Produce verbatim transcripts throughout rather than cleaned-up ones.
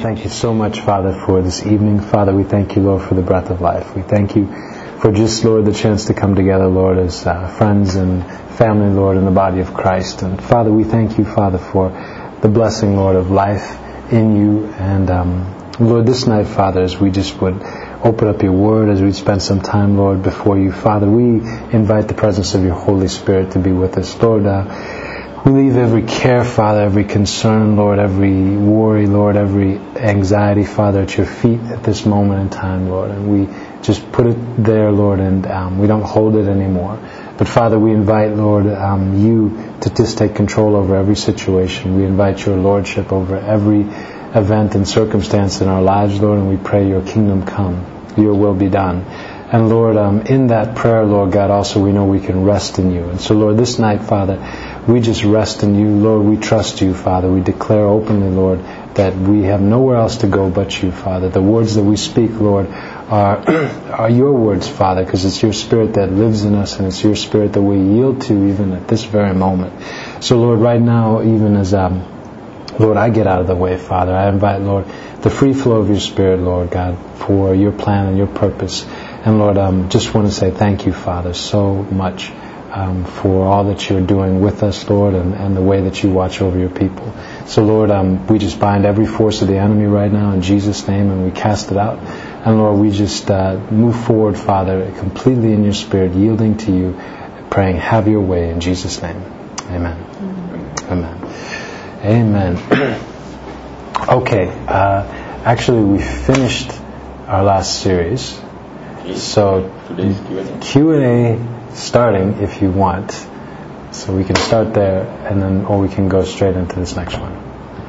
thank you so much, Father, for this evening. Father, we thank you, Lord, for the breath of life. We thank you for just, Lord, the chance to come together, Lord, as uh, friends and family, Lord, in the body of Christ. And Father, we thank you, Father, for the blessing, Lord, of life in you. And um, Lord, this night, Father, as we just would open up your word, as we'd spend some time, Lord, before you, Father, we invite the presence of your Holy Spirit to be with us. Lord, uh, we leave every care, Father, every concern, Lord, every worry, Lord, every anxiety, Father, at your feet at this moment in time, Lord. And we just put it there, Lord, and um, we don't hold it anymore. But Father, we invite, Lord, um, you to just take control over every situation. We invite your Lordship over every event and circumstance in our lives, Lord, and we pray your kingdom come, your will be done. And Lord, um, in that prayer, Lord God, also we know we can rest in you. And so, Lord, this night, Father, we just rest in you. Lord, we trust you, Father. We declare openly, Lord, that we have nowhere else to go but you, Father. The words that we speak, Lord, are, are your words, Father, because it's your Spirit that lives in us, and it's your Spirit that we yield to even at this very moment. So, Lord, right now, even as, um, Lord, I get out of the way, Father, I invite, Lord, the free flow of your Spirit, Lord God, for your plan and your purpose. And Lord, I um, just want to say thank you, Father, so much um, for all that you're doing with us, Lord, and, and the way that you watch over your people. So, Lord, um, we just bind every force of the enemy right now in Jesus' name, and we cast it out. And Lord, we just uh, move forward, Father, completely in your Spirit, yielding to you, praying, have your way in Jesus' name. Amen. Amen. Amen. Amen. Okay, uh, actually we finished our last series. So today's Q and A. Q and A starting if you want. So we can start there, and then, or we can go straight into this next one.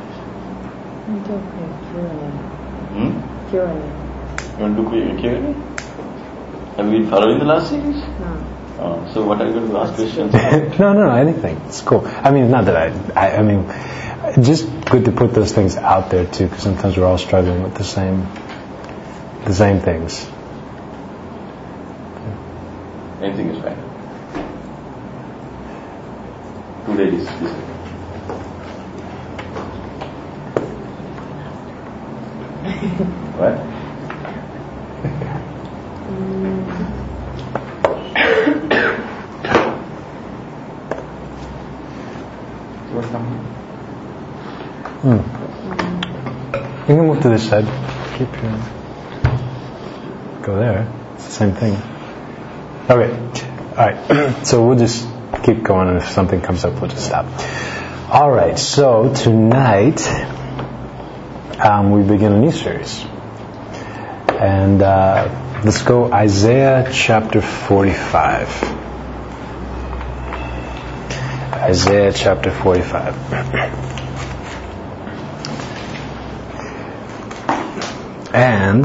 Hmm? Q and A. You want to do Q and A? Have you been following the last series? No. Oh, so what are you going to ask questions? no, no, no, anything. It's cool. I mean, not that I, I, I mean, just good to put those things out there too, because sometimes we're all struggling with the same, the same things. Anything is fine. Two ladies, this way. What? What's coming? Hmm. You can move to this side. Keep your... Go there. It's the same thing. Okay. Alright. So we'll just keep going, and if something comes up, we'll just stop. Alright. So tonight, um, we begin a new series. And uh, let's go Isaiah chapter forty-five. Isaiah chapter forty-five. And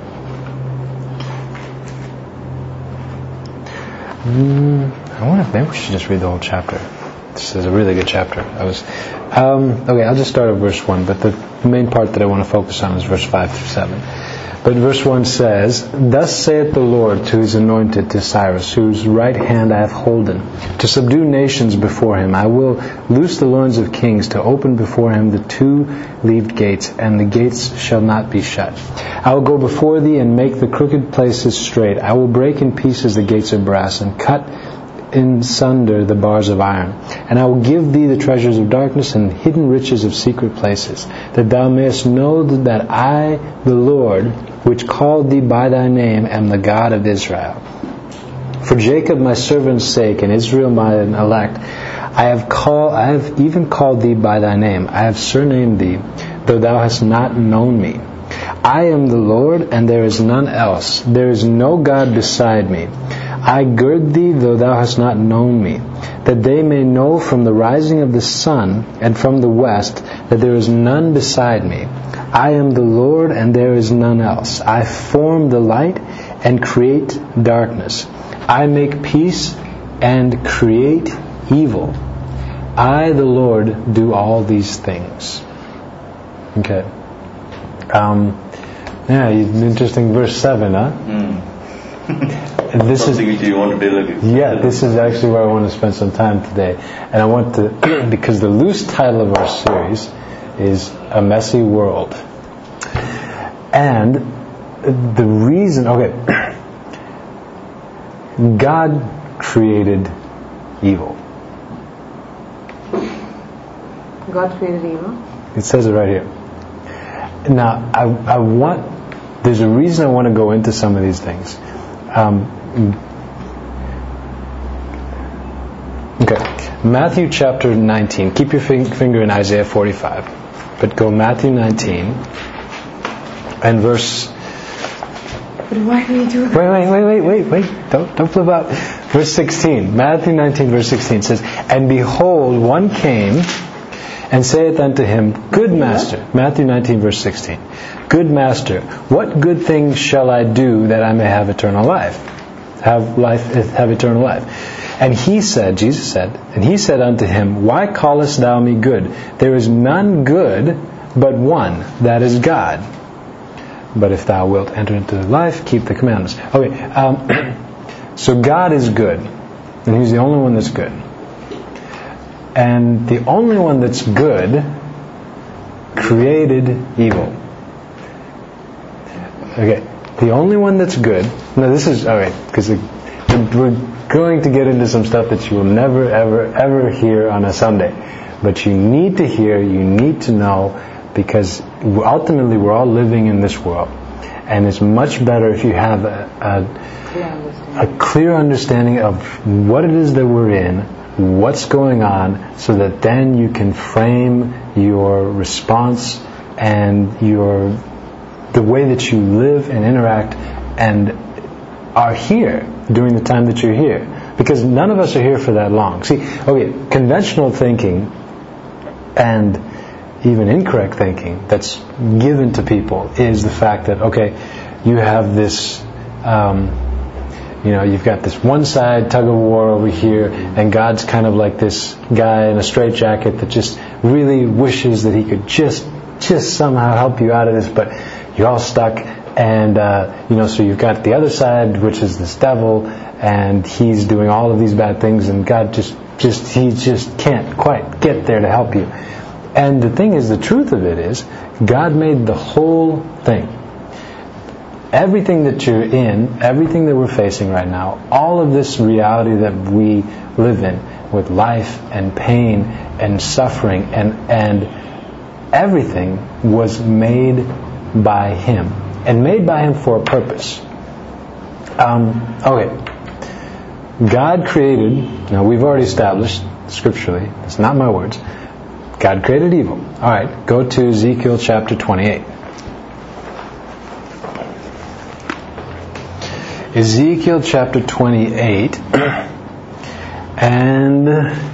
mm, I wonder if maybe we should just read the whole chapter. This is a really good chapter. I was um, okay. I'll just start at verse one, but the main part that I want to focus on is verse five through seven. But verse one says, "Thus saith the Lord to his anointed, to Cyrus, whose right hand I have holden, to subdue nations before him. I will loose the loins of kings, to open before him the two-leaved gates, and the gates shall not be shut. I will go before thee and make the crooked places straight. I will break in pieces the gates of brass, and cut in sunder the bars of iron. And I will give thee the treasures of darkness and hidden riches of secret places, that thou mayest know that I, the Lord, which called thee by thy name, am the God of Israel. For Jacob my servant's sake, and Israel mine elect, I have called, I have even called thee by thy name. I have surnamed thee, though thou hast not known me. I am the Lord, and there is none else. There is no God beside me. I gird thee, though thou hast not known me, that they may know from the rising of the sun and from the west that there is none beside me. I am the Lord, and there is none else. I form the light and create darkness. I make peace and create evil. I, the Lord, do all these things." Okay. Um, yeah, interesting verse seven, huh? Mm. This Something is, which you want to deal with. yeah, this is actually where I want to spend some time today. And I want to, because the loose title of our series is A Messy World. And the reason, okay, God created evil. God created evil? It says it right here. Now, I, I want, there's a reason I want to go into some of these things. Um, okay, Matthew chapter nineteen. Keep your finger in Isaiah forty-five. But go Matthew nineteen and verse... But why do you do that? Wait, wait, wait, wait, wait, wait. Don't, don't flip out. Verse sixteen. Matthew nineteen, verse sixteen says, "And behold, one came and saith unto him, Good Master," Matthew nineteen, verse sixteen, "Good Master, what good thing shall I do that I may have eternal life? Have life, have eternal life. And he said," Jesus said, "and he said unto him, Why callest thou me good? There is none good but one, that is God. But if thou wilt enter into life, keep the commandments." Okay, um, so God is good, and He's the only one that's good. And the only one that's good created evil. Okay, the only one that's good. Now this is okay because we're going to get into some stuff that you will never, ever, ever hear on a Sunday, but you need to hear, you need to know, because ultimately we're all living in this world, and it's much better if you have a, a, a clear understanding of what it is that we're in, what's going on, so that then you can frame your response and your the way that you live and interact and are here during the time that you're here. Because none of us are here for that long. See, okay, conventional thinking and even incorrect thinking that's given to people is the fact that, okay, you have this, um, you know, you've got this one side tug of war over here, and God's kind of like this guy in a straitjacket that just really wishes that He could just, just somehow help you out of this, but you're all stuck. And, uh, you know, so you've got the other side, which is this devil, and he's doing all of these bad things, and God just, just, He just can't quite get there to help you. And the thing is, the truth of it is, God made the whole thing. Everything that you're in, everything that we're facing right now, all of this reality that we live in, with life and pain and suffering and, and everything was made by Him. And made by Him for a purpose. Um, okay. God created, now we've already established scripturally, it's not my words, God created evil. Alright, go to Ezekiel chapter twenty-eight. Ezekiel chapter twenty-eight and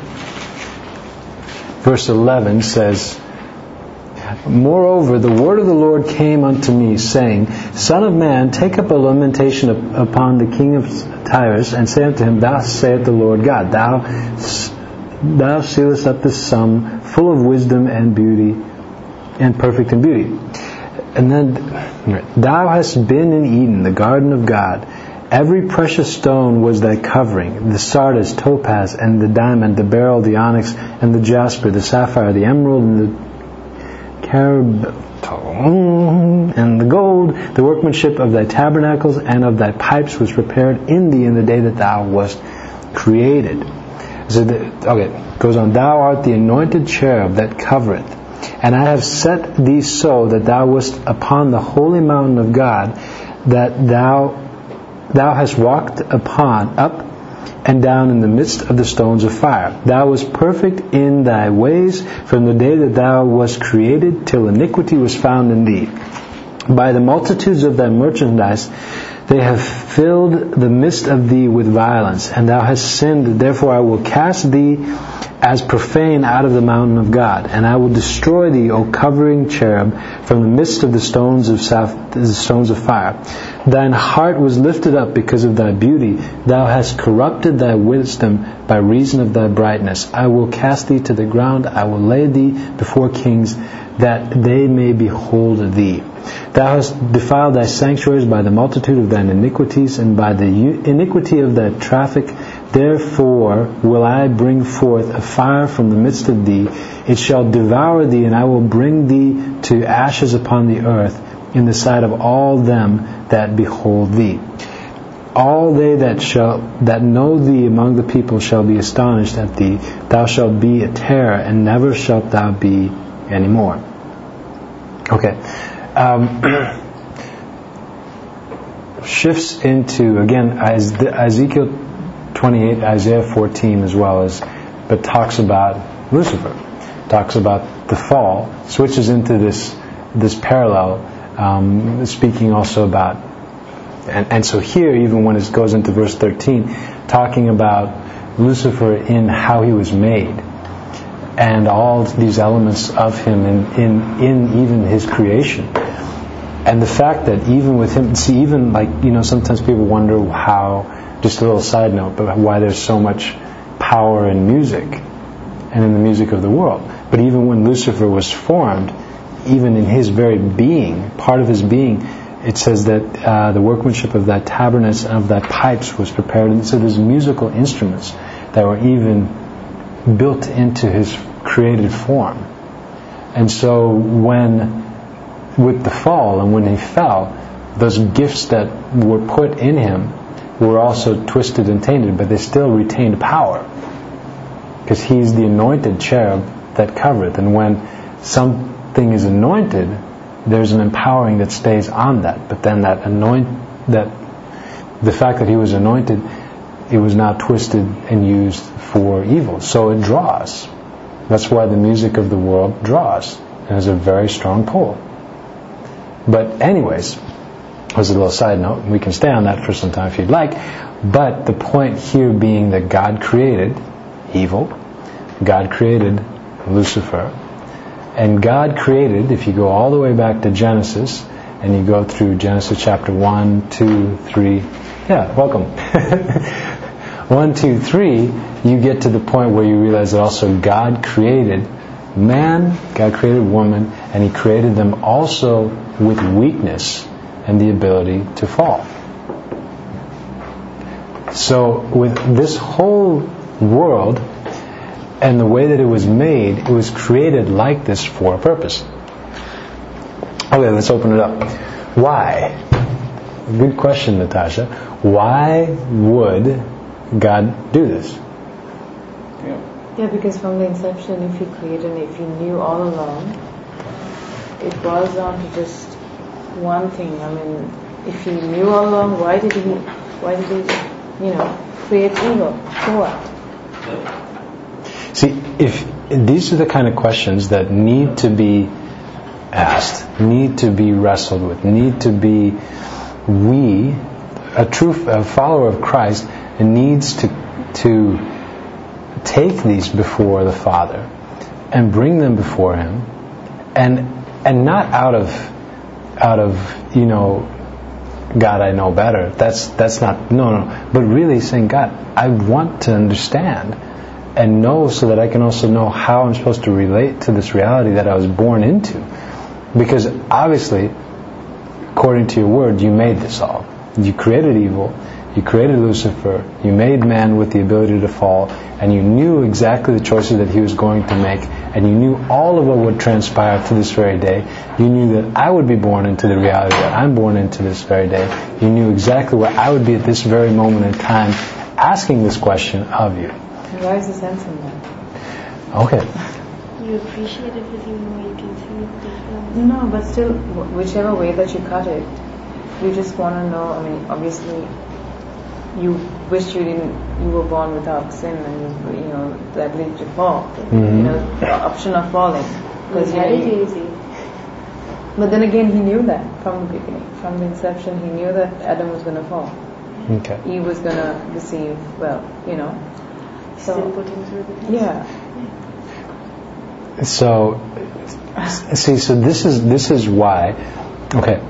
verse eleven says, "Moreover, the word of the Lord came unto me, saying, Son of man, take up a lamentation upon the king of Tyrus, and say unto him, Thus saith the Lord God, Thou, thou sealest up the sum, full of wisdom and beauty, and perfect in beauty. And then, Thou hast been in Eden, the garden of God. Every precious stone was thy covering, the sardius, topaz, and the diamond, the beryl, the onyx, and the jasper, the sapphire, the emerald, and the carab, and the gold. The workmanship of thy tabernacles and of thy pipes was prepared in thee in the day that thou wast created." So the, okay, goes on. "Thou art the anointed cherub that covereth, and I have set thee so that thou wast upon the holy mountain of God, that thou thou hast walked upon up and down in the midst of the stones of fire. Thou wast perfect in thy ways from the day that thou wast created till iniquity was found in thee. By the multitudes of thy merchandise they have filled the midst of thee with violence, and thou hast sinned. Therefore I will cast thee as profane out of the mountain of God, and I will destroy thee, O covering cherub, from the midst of the stones of saf- the stones of fire. Thine heart was lifted up because of thy beauty. Thou hast corrupted thy wisdom by reason of thy brightness. I will cast thee to the ground. I will lay thee before kings, that they may behold thee. Thou hast defiled thy sanctuaries by the multitude of thine iniquities, and by the iniquity of thy traffic. Therefore will I bring forth a fire from the midst of thee. It shall devour thee, and I will bring thee to ashes upon the earth. in the sight of all them that behold thee. All they that shall that know thee among the people shall be astonished at thee. Thou shalt be a terror, and never shalt thou be any more. Okay. Um, shifts into, again, Ezekiel twenty-eight, Isaiah fourteen as well as, but talks about Lucifer. Talks about the fall. Switches into this this parallel, um, speaking also about And, and so here, even when it goes into verse thirteen, talking about Lucifer in how he was made, and all these elements of him in, in, in even his creation. And the fact that even with him, see, even like, you know, sometimes people wonder how, just a little side note, but why there's so much power in music, and in the music of the world. But even when Lucifer was formed, even in his very being, part of his being, it says that uh, the workmanship of that tabernacle and of that pipes was prepared. And so there's musical instruments that were even built into his created form. And so when, with the fall and when he fell, those gifts that were put in him were also twisted and tainted, but they still retained power. Because he's the anointed cherub that covereth. And when something is anointed, there's an empowering that stays on that. But then that anoint, that the fact that he was anointed, it was not twisted and used for evil. So it draws. That's why the music of the world draws. It has a very strong pull. But anyways, as a little side note, we can stay on that for some time if you'd like. But the point here being that God created evil. God created Lucifer. And God created, if you go all the way back to Genesis, and you go through Genesis chapter one, two, three, yeah, welcome. one, two, three, you get to the point where you realize that also God created man, God created woman, and He created them also with weakness and the ability to fall. So with this whole world, and the way that it was made, it was created like this for a purpose. Okay, let's open it up. Why? Good question, Natasha. Why would God do this? Yeah, yeah, because from the inception, if He created and if He knew all along, it boils down to just one thing. I mean, if He knew all along, why did He, why did He, you know, create evil? For what? See, if these are the kind of questions that need to be asked, need to be wrestled with, need to be, we, a true a follower of Christ, needs to to take these before the Father and bring them before Him, and and not out of out of you know, God, I know better. That's that's not no no, but really saying, God, I want to understand and know so that I can also know how I'm supposed to relate to this reality that I was born into. Because obviously, according to your word, you made this all. You created evil, you created Lucifer, you made man with the ability to fall, and you knew exactly the choices that he was going to make, and you knew all of what would transpire to this very day. You knew that I would be born into the reality that I'm born into this very day. You knew exactly where I would be at this very moment in time, asking this question of you. Why is the sense in that? Okay. You appreciate everything more, you can see it differently. No, but still, whichever way that you cut it, you just want to know. I mean, obviously, you wish you didn't. You were born without sin, and you, you know the ability to fall. Mm-hmm. You know, the option of falling. Because you had it easy. But then again, He knew that from the beginning, from the inception. He knew that Adam was going to fall. Okay. Eve was going to deceive. Well, you know. So, Still put him through the test. yeah. So, see, so this is this is why. Okay.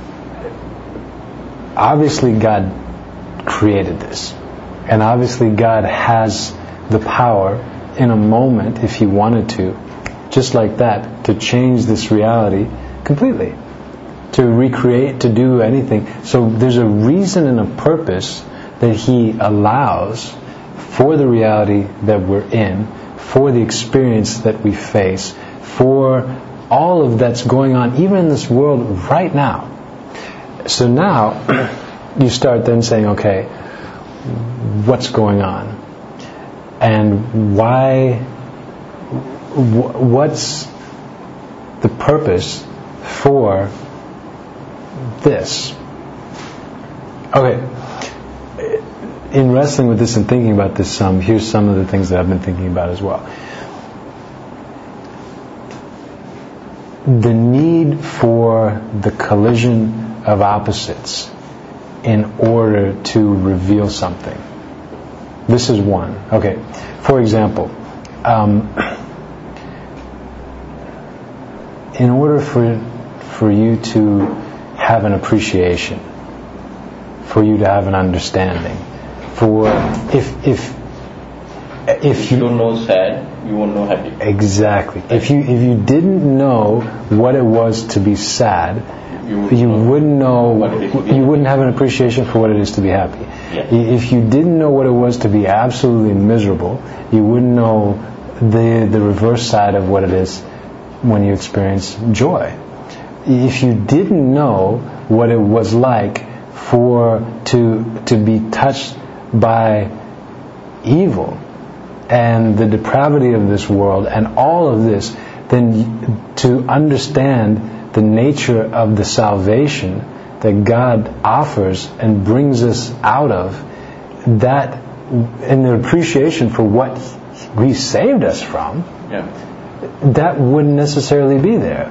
Obviously, God created this, and obviously, God has the power in a moment, if He wanted to, just like that, to change this reality completely, to recreate, to do anything. So, there's a reason and a purpose that He allows for the reality that we're in, for the experience that we face, for all of that's going on, even in this world right now. So now you start then saying, okay, what's going on? And why, what's the purpose for this? Okay, in wrestling with this and thinking about this some, here's some of the things that I've been thinking about as well. The need for the collision of opposites in order to reveal something. This is one. Okay, for example, um, in order for for you to have an appreciation, for you to have an understanding, for if if if, if you don't know sad, you won't know happy. Exactly. If you if you didn't know what it was to be sad, you, would you know wouldn't know. You wouldn't have an appreciation for what it is to be happy. Yeah. If you didn't know what it was to be absolutely miserable, you wouldn't know the the reverse side of what it is when you experience joy. If you didn't know what it was like for to to be touched by evil and the depravity of this world and all of this, then to understand the nature of the salvation that God offers and brings us out of, that and the appreciation for what He saved us from, yeah. that wouldn't necessarily be there.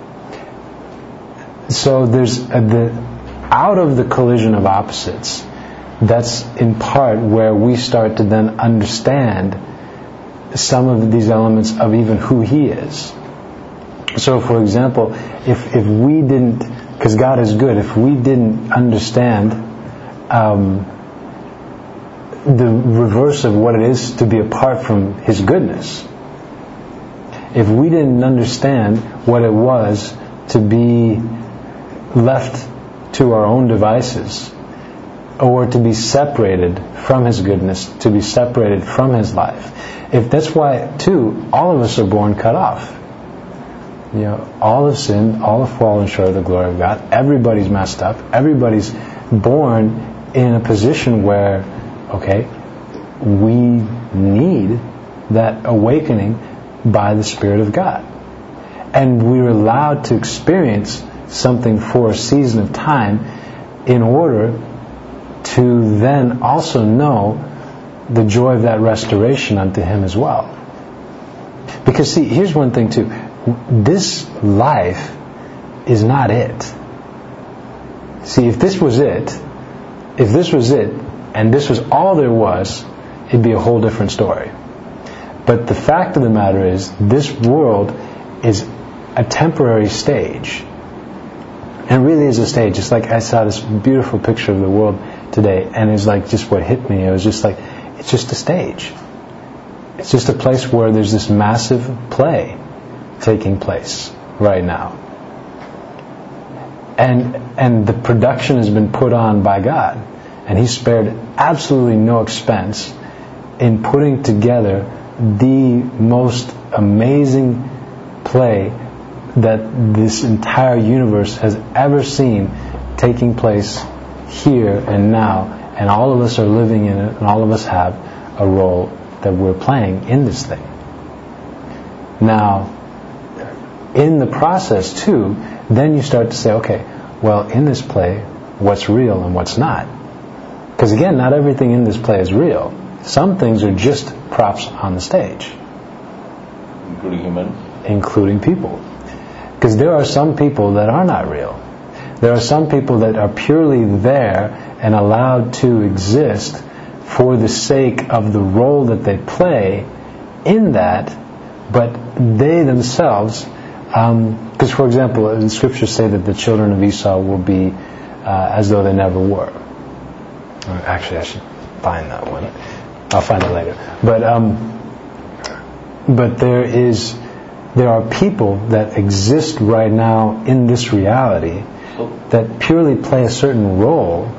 So there's a, the out of the collision of opposites, that's in part where we start to then understand some of these elements of even who He is. So for example, if if we didn't, because God is good, if we didn't understand um, the reverse of what it is to be apart from His goodness, if we didn't understand what it was to be left to our own devices, or to be separated from His goodness, to be separated from His life. If that's why, too, all of us are born cut off. You know, all have sinned, all have fallen short of the glory of God. Everybody's messed up. Everybody's born in a position where, okay, we need that awakening by the Spirit of God. And we're allowed to experience something for a season of time in order to then also know the joy of that restoration unto Him as well. Because see, here's one thing too. This life is not it. See, if this was it, if this was it, and this was all there was, it'd be a whole different story. But the fact of the matter is, this world is a temporary stage. And really is a stage. It's like I saw this beautiful picture of the world today, and it's like just what hit me. It was just like, it's just a stage. It's just a place where there's this massive play taking place right now. And and the production has been put on by God. And He spared absolutely no expense in putting together the most amazing play that this entire universe has ever seen taking place here and now. And all of us are living in it, and all of us have a role that we're playing in this thing. Now, in the process too, then you start to say, okay, well, in this play, what's real and what's not? Because again, not everything in this play is real. Some things are just props on the stage. Including humans? Including people. Because there are some people that are not real. There are some people that are purely there and allowed to exist for the sake of the role that they play in that, but they themselves, because um, for example, the scriptures say that the children of Esau will be uh, as though they never were. Or actually, I should find that one. I'll find it later. But um, but there is there are people that exist right now in this reality that purely play a certain role,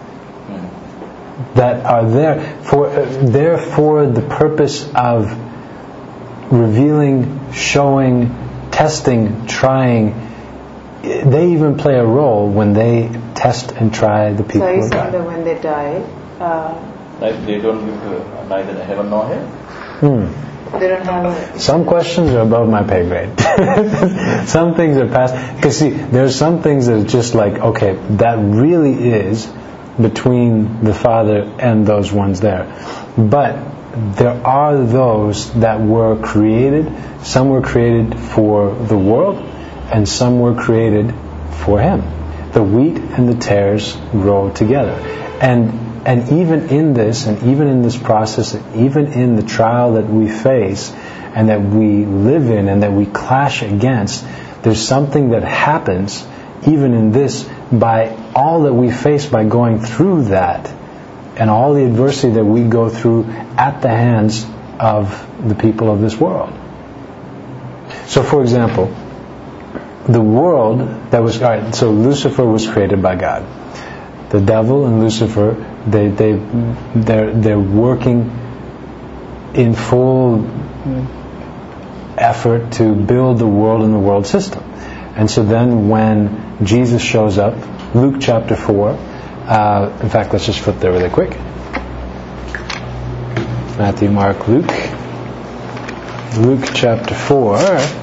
that are there for uh, there for the purpose of revealing, showing, testing, trying, they even play a role when they test and try the people so of you God. said that when they die, uh, Like they don't give uh, neither heaven nor hell. Hmm. they don't have a... Some questions are above my pay grade. Some things are past. Because see, there's some things that are just like, okay, that really is between the Father and those ones there. But there are those that were created. Some were created for the world, and some were created for Him. The wheat and the tares grow together. And and even in this, and even in this process, even in the trial that we face, and that we live in, and that we clash against, there's something that happens even in this by all that we face by going through that, and all the adversity that we go through at the hands of the people of this world. So, for example, the world that was, all right, so Lucifer was created by God. The devil and Lucifer, they they they're they're working in full effort to build the world and the world system. And so then when Jesus shows up, Luke chapter four, uh, in fact, let's just flip there really quick. Matthew, Mark, Luke. Luke chapter four.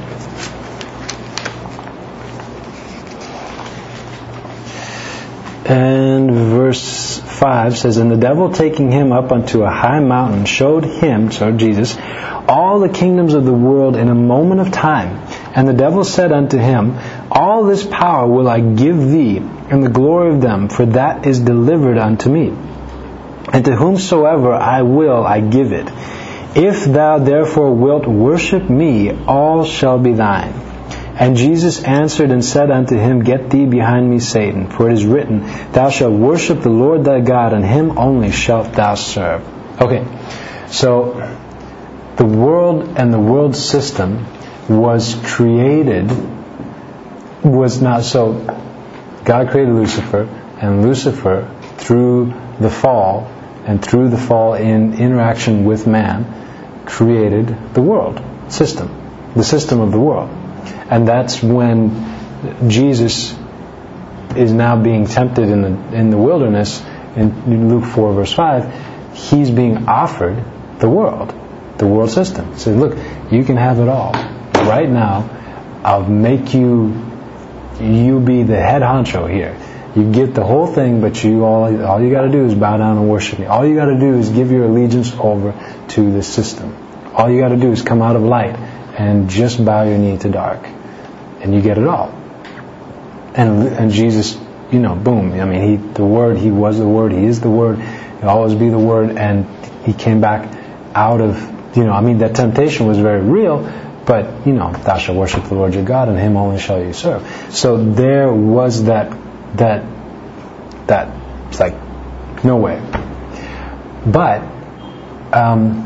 And verse five says, "And the devil, taking him up unto a high mountain, showed him," so Jesus, "all the kingdoms of the world in a moment of time. And the devil said unto him, All this power will I give thee, and the glory of them, for that is delivered unto me. And to whomsoever I will I give it. If thou therefore wilt worship me, all shall be thine. And Jesus answered and said unto him, Get thee behind me, Satan, for it is written, Thou shalt worship the Lord thy God, and him only shalt thou serve." Okay, so the world and the world system was created, was not, so God created Lucifer, and Lucifer, through the fall, and through the fall in interaction with man, created the world system, the system of the world. And that's when Jesus is now being tempted in the in the wilderness, in Luke four verse five, he's being offered the world, the world system. He says, look, you can have it all. Right now, I'll make you, you be the head honcho here. You get the whole thing, but you all all you got to do is bow down and worship me. All you got to do is give your allegiance over to the system. All you got to do is come out of light and just bow your knee to dark, and you get it all. And and Jesus, you know, boom. I mean, he the Word. He was the Word. He is the Word. He'll always be the Word. And he came back out of, you know, I mean, that temptation was very real. But, you know, thou shalt worship the Lord your God, and him only shall you serve. So there was that, that, that, it's like, no way. But, um,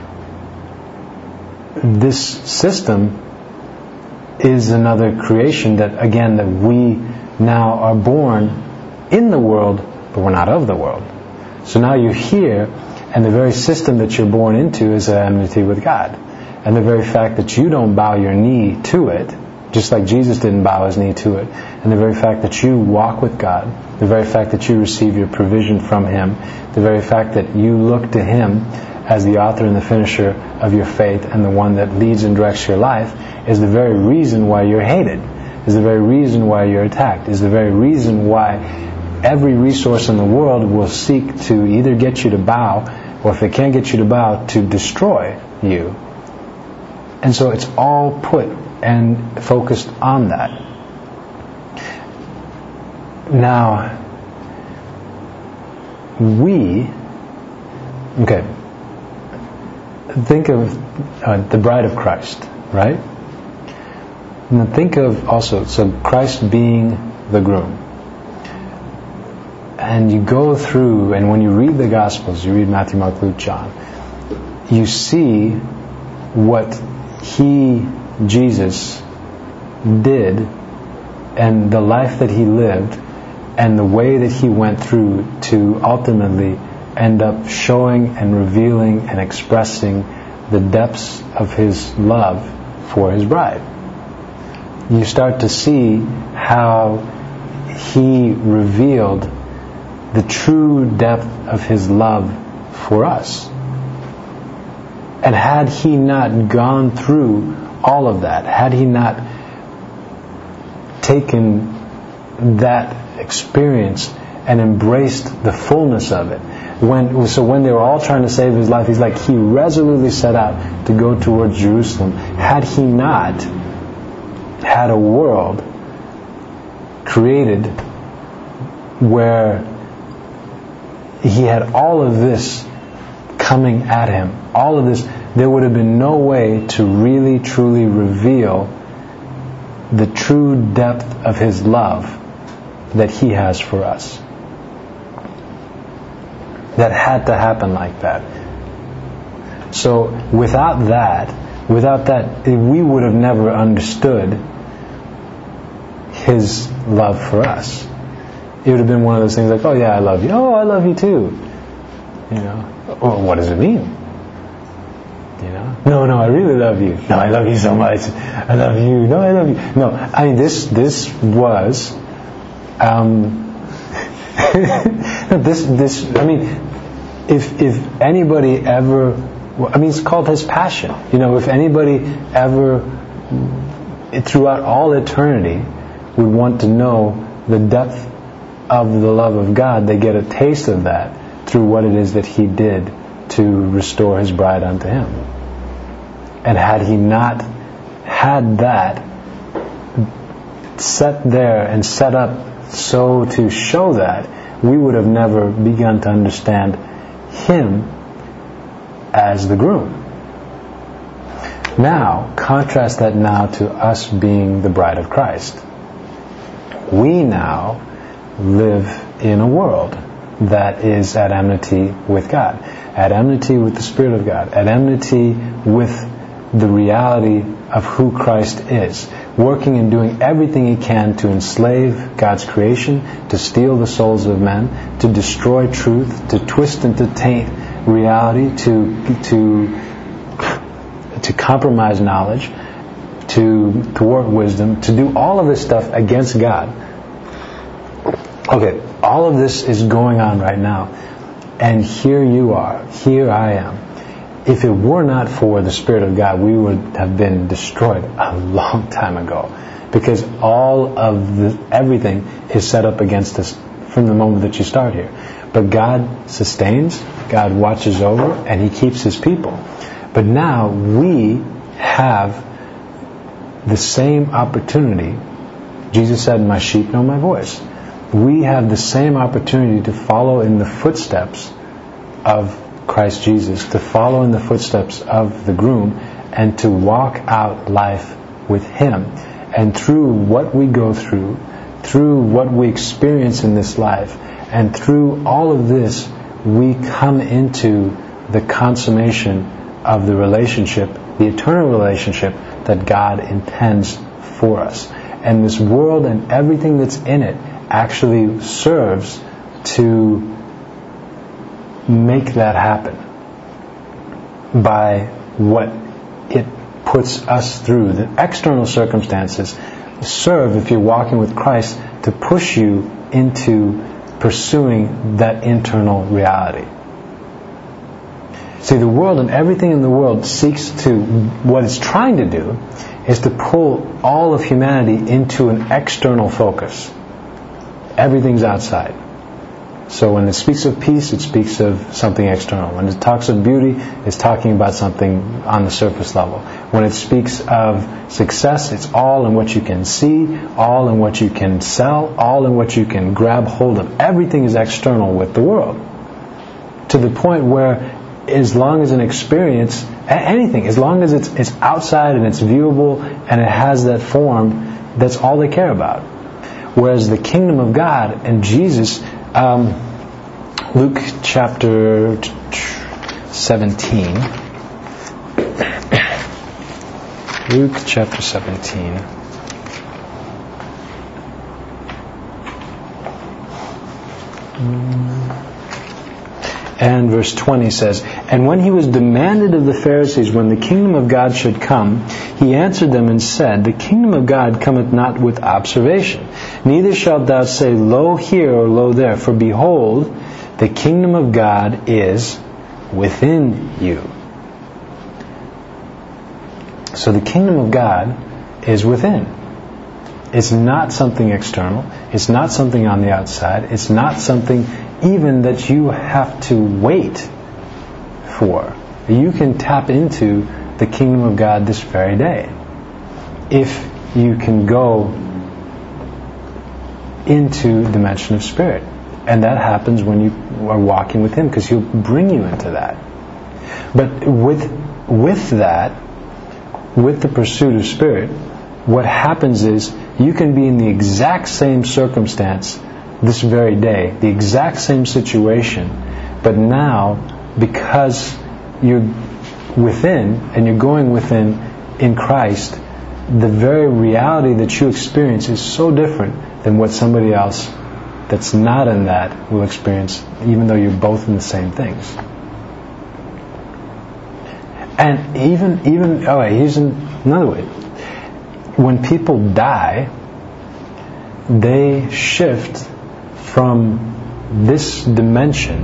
this system is another creation that, again, that we now are born in the world, but we're not of the world. So now you're here, and the very system that you're born into is an enmity with God. And the very fact that you don't bow your knee to it, just like Jesus didn't bow his knee to it, and the very fact that you walk with God, the very fact that you receive your provision from Him, the very fact that you look to Him as the author and the finisher of your faith and the one that leads and directs your life, is the very reason why you're hated, is the very reason why you're attacked, is the very reason why every resource in the world will seek to either get you to bow, or if it can't get you to bow, to destroy you. And so it's all put and focused on that. Now, we, okay, think of uh, the bride of Christ, right? And think of also, so Christ being the groom. And you go through, and when you read the Gospels, you read Matthew, Mark, Luke, John, you see what He, Jesus, did, and the life that He lived, and the way that He went through to ultimately end up showing and revealing and expressing the depths of His love for His bride. you start to see how He revealed the true depth of His love for us. And had He not gone through all of that, had He not taken that experience and embraced the fullness of it, when so when they were all trying to save His life, He's like, He resolutely set out to go towards Jerusalem. Had He not had a world created where He had all of this coming at Him, all of this, there would have been no way to really truly reveal the true depth of His love that He has for us. That had to happen like that. So without that, without that, we would have never understood His love for us. It would have been one of those things like, oh yeah, I love you. Oh, I love you too. You know, well, what does it mean? You know, no, no, I really love you. No, I love you so much. I love you. No, I love you. No, I mean this. This was, um, this. This. I mean, if if anybody ever, I mean, it's called His passion. You know, if anybody ever, throughout all eternity, would want to know the depth of the love of God, they get a taste of that through what it is that He did to restore His bride unto Him. And had He not had that set there and set up so to show that, we would have never begun to understand Him as the groom. Now, contrast that now to us being the bride of Christ. We now live in a world that is at enmity with God, at enmity with the Spirit of God, at enmity with the reality of who Christ is, working and doing everything He can to enslave God's creation, to steal the souls of men, to destroy truth, to twist and to taint reality, to to to compromise knowledge, to thwart wisdom, to do all of this stuff against God. Okay, all of this is going on right now. And here you are. Here I am. If it were not for the Spirit of God, we would have been destroyed a long time ago. Because all of the, everything is set up against us from the moment that you start here. But God sustains, God watches over, and He keeps His people. But now we have the same opportunity. Jesus said, "My sheep know my voice." We have the same opportunity to follow in the footsteps of Christ Jesus, to follow in the footsteps of the groom, and to walk out life with Him. And through what we go through, through what we experience in this life, and through all of this, we come into the consummation of the relationship, the eternal relationship that God intends for us. And this world and everything that's in it actually serves to make that happen by what it puts us through. The external circumstances serve, if you're walking with Christ, to push you into pursuing that internal reality. See, the world and everything in the world seeks to, what it's trying to do is to pull all of humanity into an external focus. Everything's outside. So when it speaks of peace, it speaks of something external. When it talks of beauty, it's talking about something on the surface level. When it speaks of success, it's all in what you can see, all in what you can sell, all in what you can grab hold of. Everything is external with the world. To the point where as long as an experience, anything, as long as it's, it's outside and it's viewable and it has that form, that's all they care about. Whereas the kingdom of God and Jesus, um, Luke chapter seventeen, Luke chapter seventeen, and verse twenty says, And when he was demanded of the Pharisees when the kingdom of God should come, he answered them and said, The kingdom of God cometh not with observation. Neither shalt thou say, Lo here or lo there. For behold, the kingdom of God is within you. So the kingdom of God is within. It's not something external. It's not something on the outside. It's not something even that you have to wait for. You can tap into the kingdom of God this very day. If you can go into the dimension of spirit. And that happens when you are walking with Him, because He'll bring you into that. But with with that, with the pursuit of spirit, what happens is you can be in the exact same circumstance this very day, the exact same situation, but now, because you're within, and you're going within in Christ, the very reality that you experience is so different than what somebody else that's not in that will experience, even though you're both in the same things. And even, even, oh, here's another way. When people die, they shift from this dimension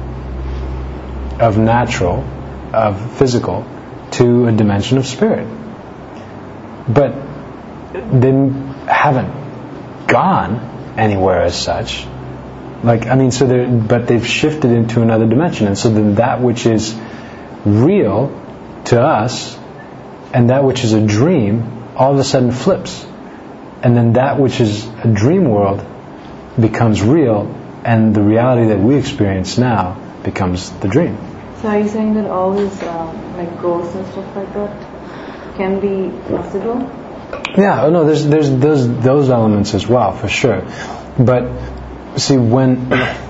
of natural, of physical, to a dimension of spirit. But they haven't gone anywhere as such. Like, I mean, so they're, but they've shifted into another dimension. And so then that which is real to us and that which is a dream all of a sudden flips. And then that which is a dream world becomes real, and the reality that we experience now becomes the dream. So are you saying that all these um, like ghosts and stuff like that can be possible? Yeah, oh no, there's there's those those elements as well, for sure. But see, when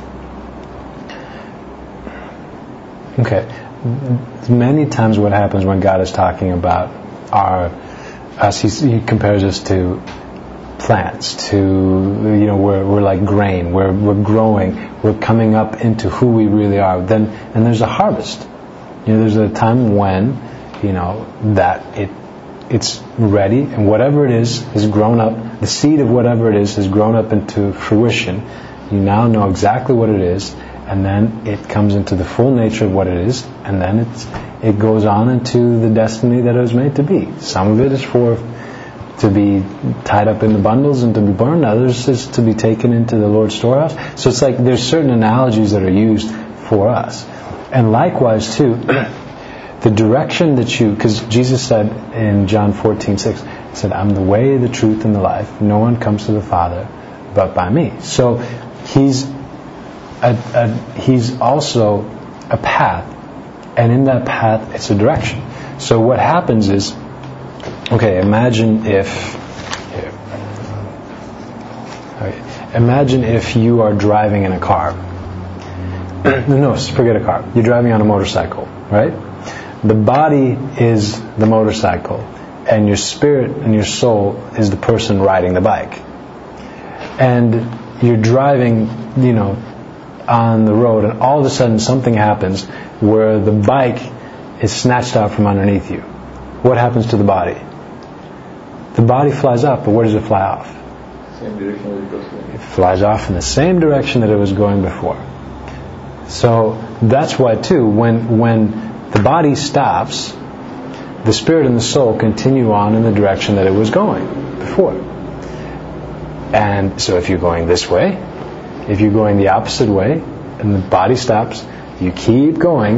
okay, many times what happens when God is talking about our us, he, he compares us to plants, to, you know, we're we're like grain, we're we're growing, we're coming up into who we really are. Then and there's a harvest. You know, there's a time when, you know, that it it's ready, and whatever it is has grown up. The seed of whatever it is has grown up into fruition. You now know exactly what it is, and then it comes into the full nature of what it is, and then it's it goes on into the destiny that it was made to be. Some of it is for to be tied up in the bundles and to be burned. Others is to be taken into the Lord's storehouse. So it's like there's certain analogies that are used for us. And likewise too, the direction that you, because Jesus said in John fourteen six, He said, I'm the way, the truth, and the life. No one comes to the Father but by me. So He's a, a, He's also a path. And in that path, it's a direction. So what happens is, okay, imagine if, here, okay, imagine if you are driving in a car. No, forget a car. You're driving on a motorcycle, right? The body is the motorcycle, and your spirit and your soul is the person riding the bike. And you're driving, you know, on the road, and all of a sudden something happens where the bike is snatched out from underneath you. What happens to the body? The body flies off, but where does it fly off? Same direction as it goes going. It flies off in the same direction that it was going before. So that's why too, when when the body stops, the spirit and the soul continue on in the direction that it was going before. And so if you're going this way, if you're going the opposite way, and the body stops, you keep going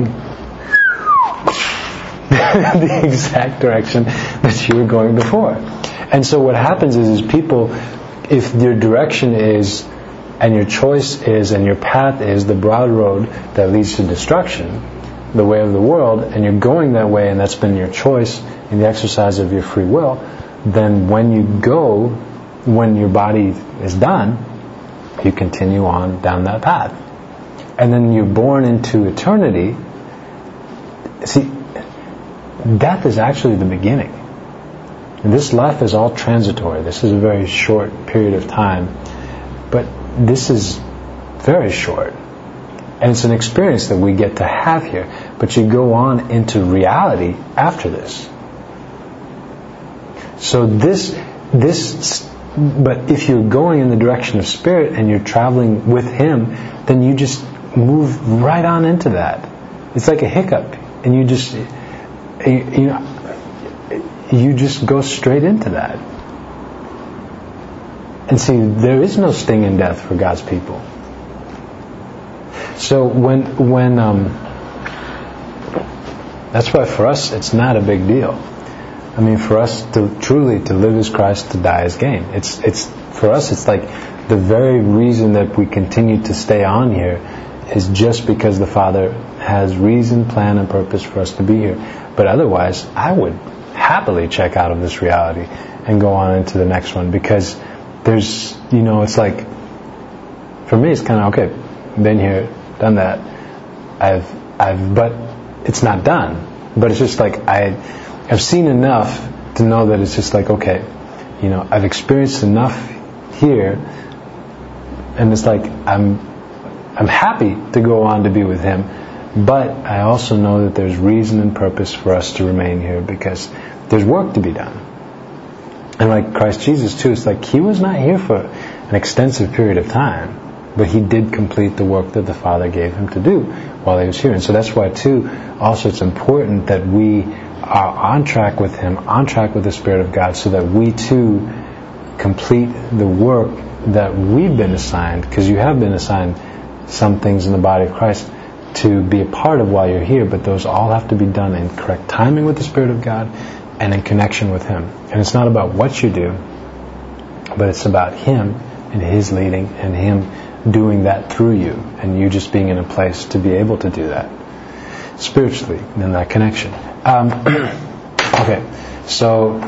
the exact direction that you were going before. And so what happens is, is people, if your direction is, and your choice is, and your path is the broad road that leads to destruction, the way of the world, and you're going that way, and that's been your choice in the exercise of your free will, then when you go, when your body is done, you continue on down that path. And then you're born into eternity. See, death is actually the beginning. And this life is all transitory. This is a very short period of time. But this is very short. And it's an experience that we get to have here. but you go on into reality after this. So this, this, but if you're going in the direction of spirit and you're traveling with Him, then you just move right on into that. It's like a hiccup, and you just, you know, you just go straight into that. And see, there is no sting in death for God's people. So when, when, um, that's why for us it's not a big deal. I mean, for us to truly to live as Christ, to die as gain. It's, it's for us. It's like the very reason that we continue to stay on here is just because the Father has reason, plan, and purpose for us to be here. But otherwise, I would happily check out of this reality and go on into the next one, because there's, you know, it's like, for me, it's kind of okay. Been here, done that. I've, I've, but it's not done. But it's just like I. I've seen enough to know that it's just like, okay, you know, I've experienced enough here, and it's like I'm I'm happy to go on to be with Him, but I also know that there's reason and purpose for us to remain here, because there's work to be done. And like Christ Jesus too, it's like He was not here for an extensive period of time, but He did complete the work that the Father gave Him to do while He was here. And so that's why too, also it's important that we are on track with Him, on track with the Spirit of God, so that we too complete the work that we've been assigned, because you have been assigned some things in the body of Christ to be a part of while you're here, but those all have to be done in correct timing with the Spirit of God and in connection with Him. And it's not about what you do, but it's about Him and His leading and Him doing that through you, and you just being in a place to be able to do that spiritually in that connection. Um, okay, so,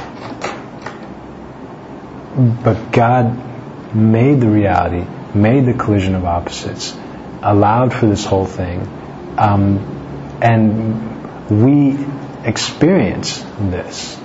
but God made the reality, made the collision of opposites, allowed for this whole thing, um, and we experience this.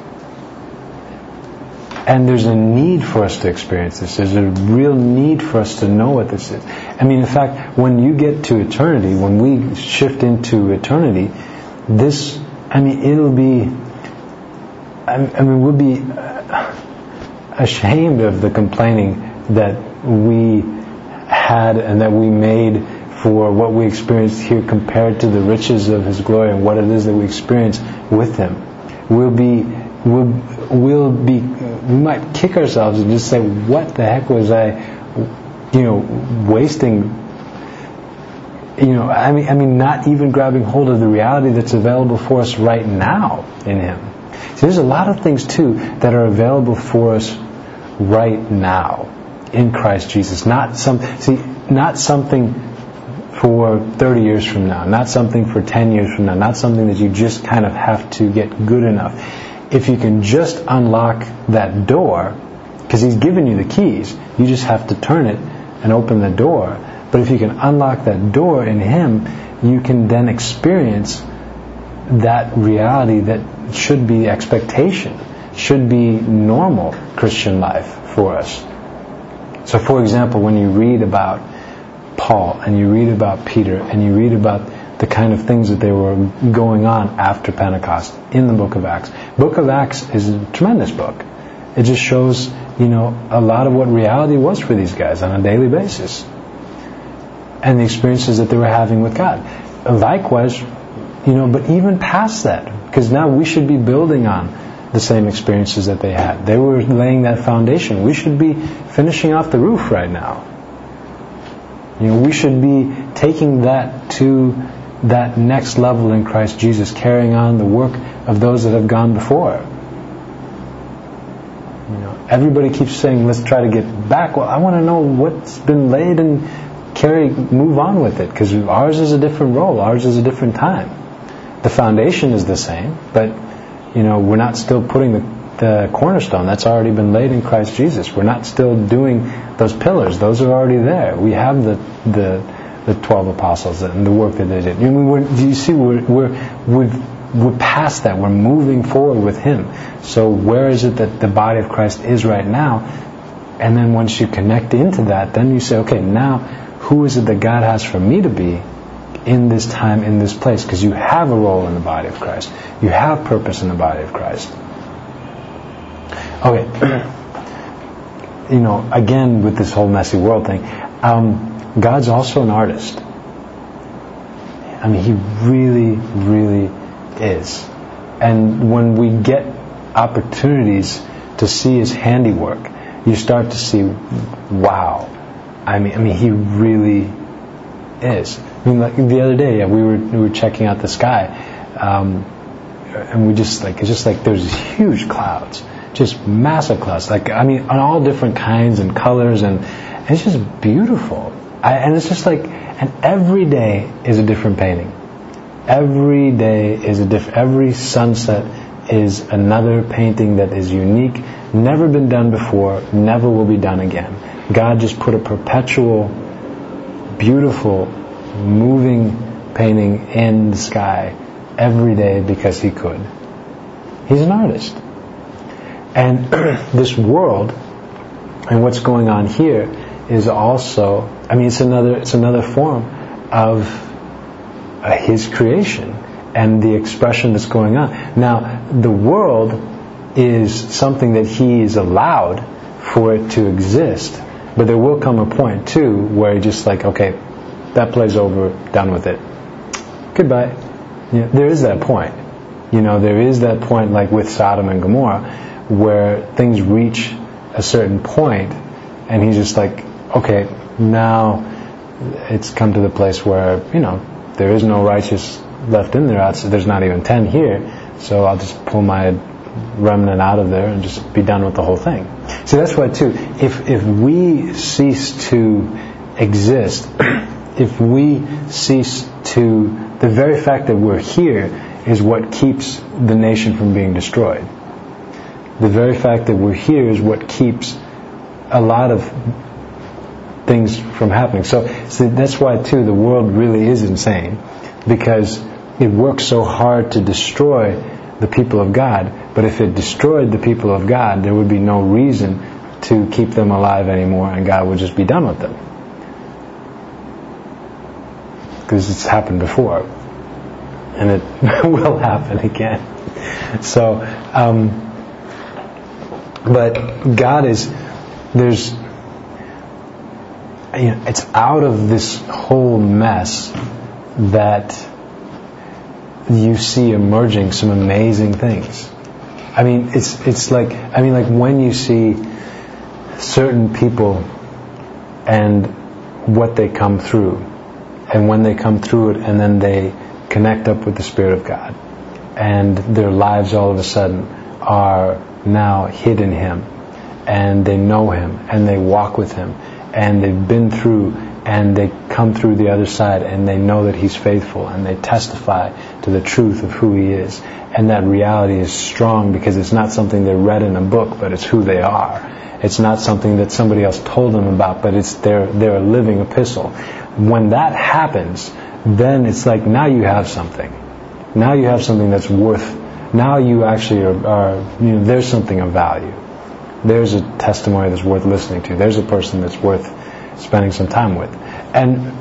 And there's a need for us to experience this. There's a real need for us to know what this is. I mean, in fact, when you get to eternity, when we shift into eternity, this, I mean, it'll be, I mean, we'll be ashamed of the complaining that we had and that we made for what we experienced here compared to the riches of His glory and what it is that we experience with Him. We'll be, we'll, we'll be, we might kick ourselves and just say, what the heck was I, you know, wasting, you know, I mean, I mean, not even grabbing hold of the reality that's available for us right now in Him. See, there's a lot of things too that are available for us right now in Christ Jesus. Not some, see, not something for thirty years from now, not something for ten years from now, not something that you just kind of have to get good enough. If you can just unlock that door, because He's given you the keys, you just have to turn it and open the door. But if you can unlock that door in Him, you can then experience that reality that should be expectation, should be normal Christian life for us. So for example, when you read about Paul and you read about Peter and you read about the kind of things that they were going on after Pentecost in the book of Acts. Book of Acts is a tremendous book. It just shows, you know, a lot of what reality was for these guys on a daily basis. And the experiences that they were having with God. Likewise, you know, but even past that, because now we should be building on the same experiences that they had. They were laying that foundation. We should be finishing off the roof right now. You know, we should be taking that to that next level in Christ Jesus, carrying on the work of those that have gone before. You know, everybody keeps saying, let's try to get back. Well, I want to know what's been laid and carry, move on with it, because ours is a different role. Ours is a different time. The foundation is the same, but, you know, we're not still putting the, the cornerstone. That's already been laid in Christ Jesus. We're not still doing those pillars. Those are already there. We have the the the twelve apostles and the work that they did. I mean, we're, do you see, we're, we're, we've, we're past that. We're moving forward with Him. So where is it that the body of Christ is right now? And then once you connect into that, then you say, okay, now who is it that God has for me to be in this time, in this place, because you have a role in the body of Christ. You have purpose in the body of Christ. Okay. You know, again, with this whole messy world thing, um, God's also an artist. I mean, He really, really is. And when we get opportunities to see His handiwork, you start to see, wow. I mean, I mean, He really is. I mean, like the other day, we were we were checking out the sky, um, and we just like it's just like there's huge clouds, just massive clouds. Like I mean, on all different kinds and colors, and, and it's just beautiful. I, and it's just like, and every day is a different painting. Every day is a different. Every sunset is another painting that is unique, never been done before, never will be done again. God just put a perpetual, beautiful, moving painting in the sky every day because He could. He's an artist. And this world and what's going on here is also, I mean, it's another it's another form of uh, His creation and the expression that's going on. Now, the world is something that He is allowed for it to exist, but there will come a point too where He's just like, okay, that play's over, done with it. Goodbye. Yeah, there is that point. You know, there is that point like with Sodom and Gomorrah where things reach a certain point and He's just like, okay, now it's come to the place where, you know, there is no righteous left in there. There's not even ten here, so I'll just pull my remnant out of there and just be done with the whole thing. See, that's why too, if if we cease to exist, if we cease to, the very fact that we're here is what keeps the nation from being destroyed. The very fact that we're here is what keeps a lot of things from happening. So, so that's why too the world really is insane, because it works so hard to destroy the people of God. But if it destroyed the people of God, there would be no reason to keep them alive anymore, and God would just be done with them. Because it's happened before, and it will happen again. So, um, but God is, there's, you know, it's out of this whole mess that you see emerging some amazing things. I mean, it's it's like, I mean, like when you see certain people and what they come through, and when they come through it and then they connect up with the Spirit of God, and their lives all of a sudden are now hid in Him, and they know Him, and they walk with Him, and they've been through, and they come through the other side, and they know that He's faithful, and they testify to the truth of who He is. And that reality is strong because it's not something they read in a book, but it's who they are. It's not something that somebody else told them about, but it's their, their living epistle. When that happens, then it's like now you have something. Now you have something that's worth, now you actually are, are you know, there's something of value. There's a testimony that's worth listening to. There's a person that's worth spending some time with. And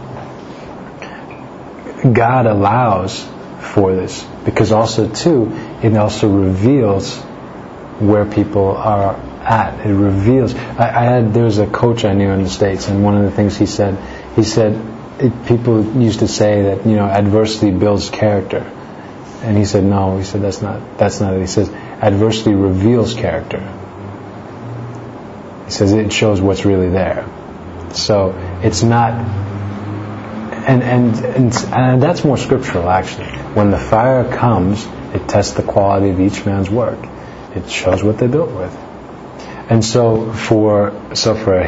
God allows for this because also too, it also reveals where people are at. It reveals. I, I had there was a coach I knew in the States, and one of the things he said, he said it, people used to say that, you know, adversity builds character, and he said no. He said that's not that's not it. He says adversity reveals character. He says it shows what's really there. So it's not, and and and, and that's more scriptural actually. When the fire comes, it tests the quality of each man's work. It shows what they built with. And so for so for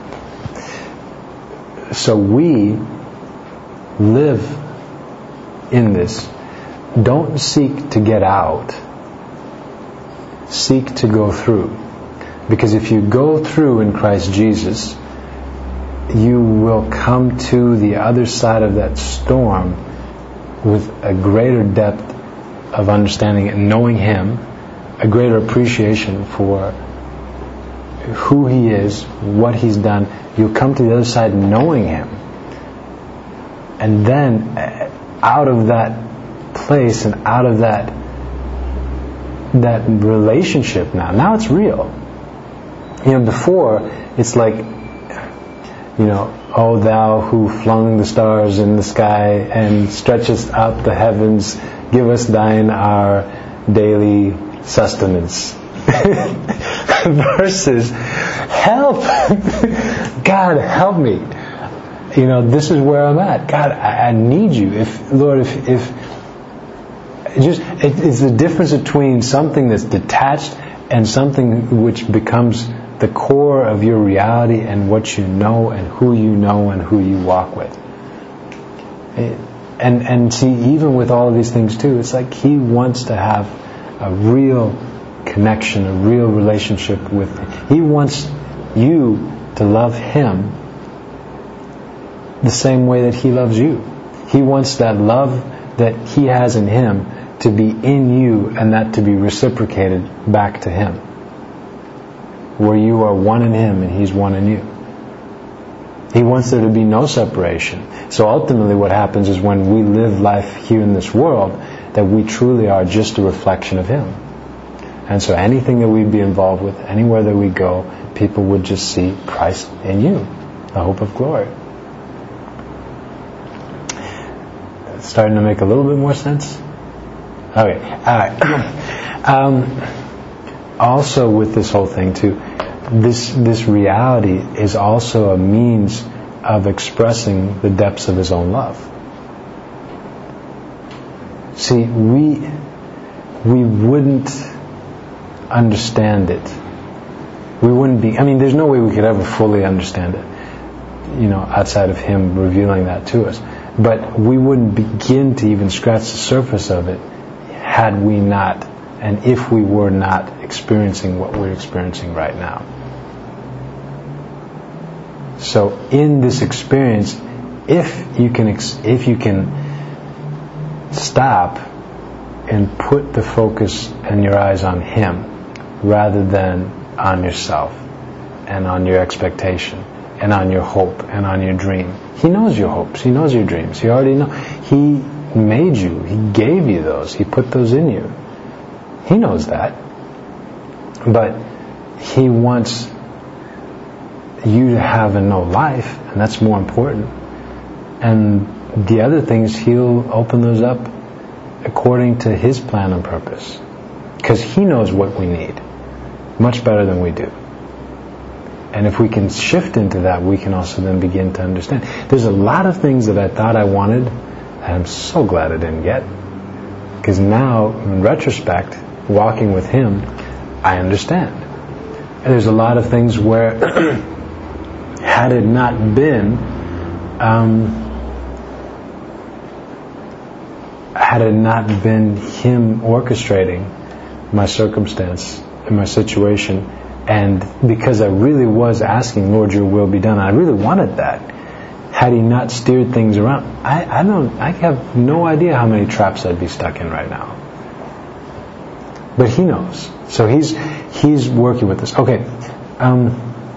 so we live in this. Don't seek to get out. Seek to go through. Because if you go through in Christ Jesus, you will come to the other side of that storm with a greater depth of understanding and knowing Him, a greater appreciation for who He is, what He's done. You'll come to the other side knowing Him. And then out of that place and out of that that relationship now, now it's real. You know, before it's like, you know, O thou who flung the stars in the sky and stretchest out the heavens, give us thine our daily sustenance. Versus, help! God, help me. You know, this is where I'm at. God, I, I need you. If Lord, if, if just it, it's the difference between something that's detached and something which becomes the core of your reality and what you know and who you know and who you walk with. It, and and see, even with all of these things too, it's like He wants to have a real connection, a real relationship with Him. He wants you to love Him the same way that He loves you. He wants that love that He has in Him to be in you and that to be reciprocated back to Him. Where you are one in Him and He's one in you. He wants there to be no separation. So ultimately what happens is when we live life here in this world, that we truly are just a reflection of Him. And so anything that we'd be involved with, anywhere that we go, people would just see Christ in you, the hope of glory. It's starting to make a little bit more sense? Okay, alright. um, also with this whole thing too, this this reality is also a means of expressing the depths of His own love. See, we we wouldn't understand it. We wouldn't be, I mean, there's no way we could ever fully understand it, you know, outside of Him revealing that to us. But we wouldn't begin to even scratch the surface of it had we not, and if we were not experiencing what we're experiencing right now. So in this experience, if you can, if you can stop and put the focus and your eyes on Him rather than on yourself and on your expectation and on your hope and on your dream. He knows your hopes. He knows your dreams. He already knows. He made you. He gave you those. He put those in you. He knows that. But He wants you to have and know life, and that's more important. And the other things, He'll open those up according to His plan and purpose. Because He knows what we need much better than we do. And if we can shift into that, we can also then begin to understand. There's a lot of things that I thought I wanted, and I'm so glad I didn't get. Because now, in retrospect, walking with Him, I understand. And there's a lot of things where, had it not been, um, had it not been Him orchestrating my circumstance and my situation, and because I really was asking, Lord, your will be done, I really wanted that. Had He not steered things around, I, I don't, I have no idea how many traps I'd be stuck in right now. But He knows. So He's He's working with us. Okay. Um,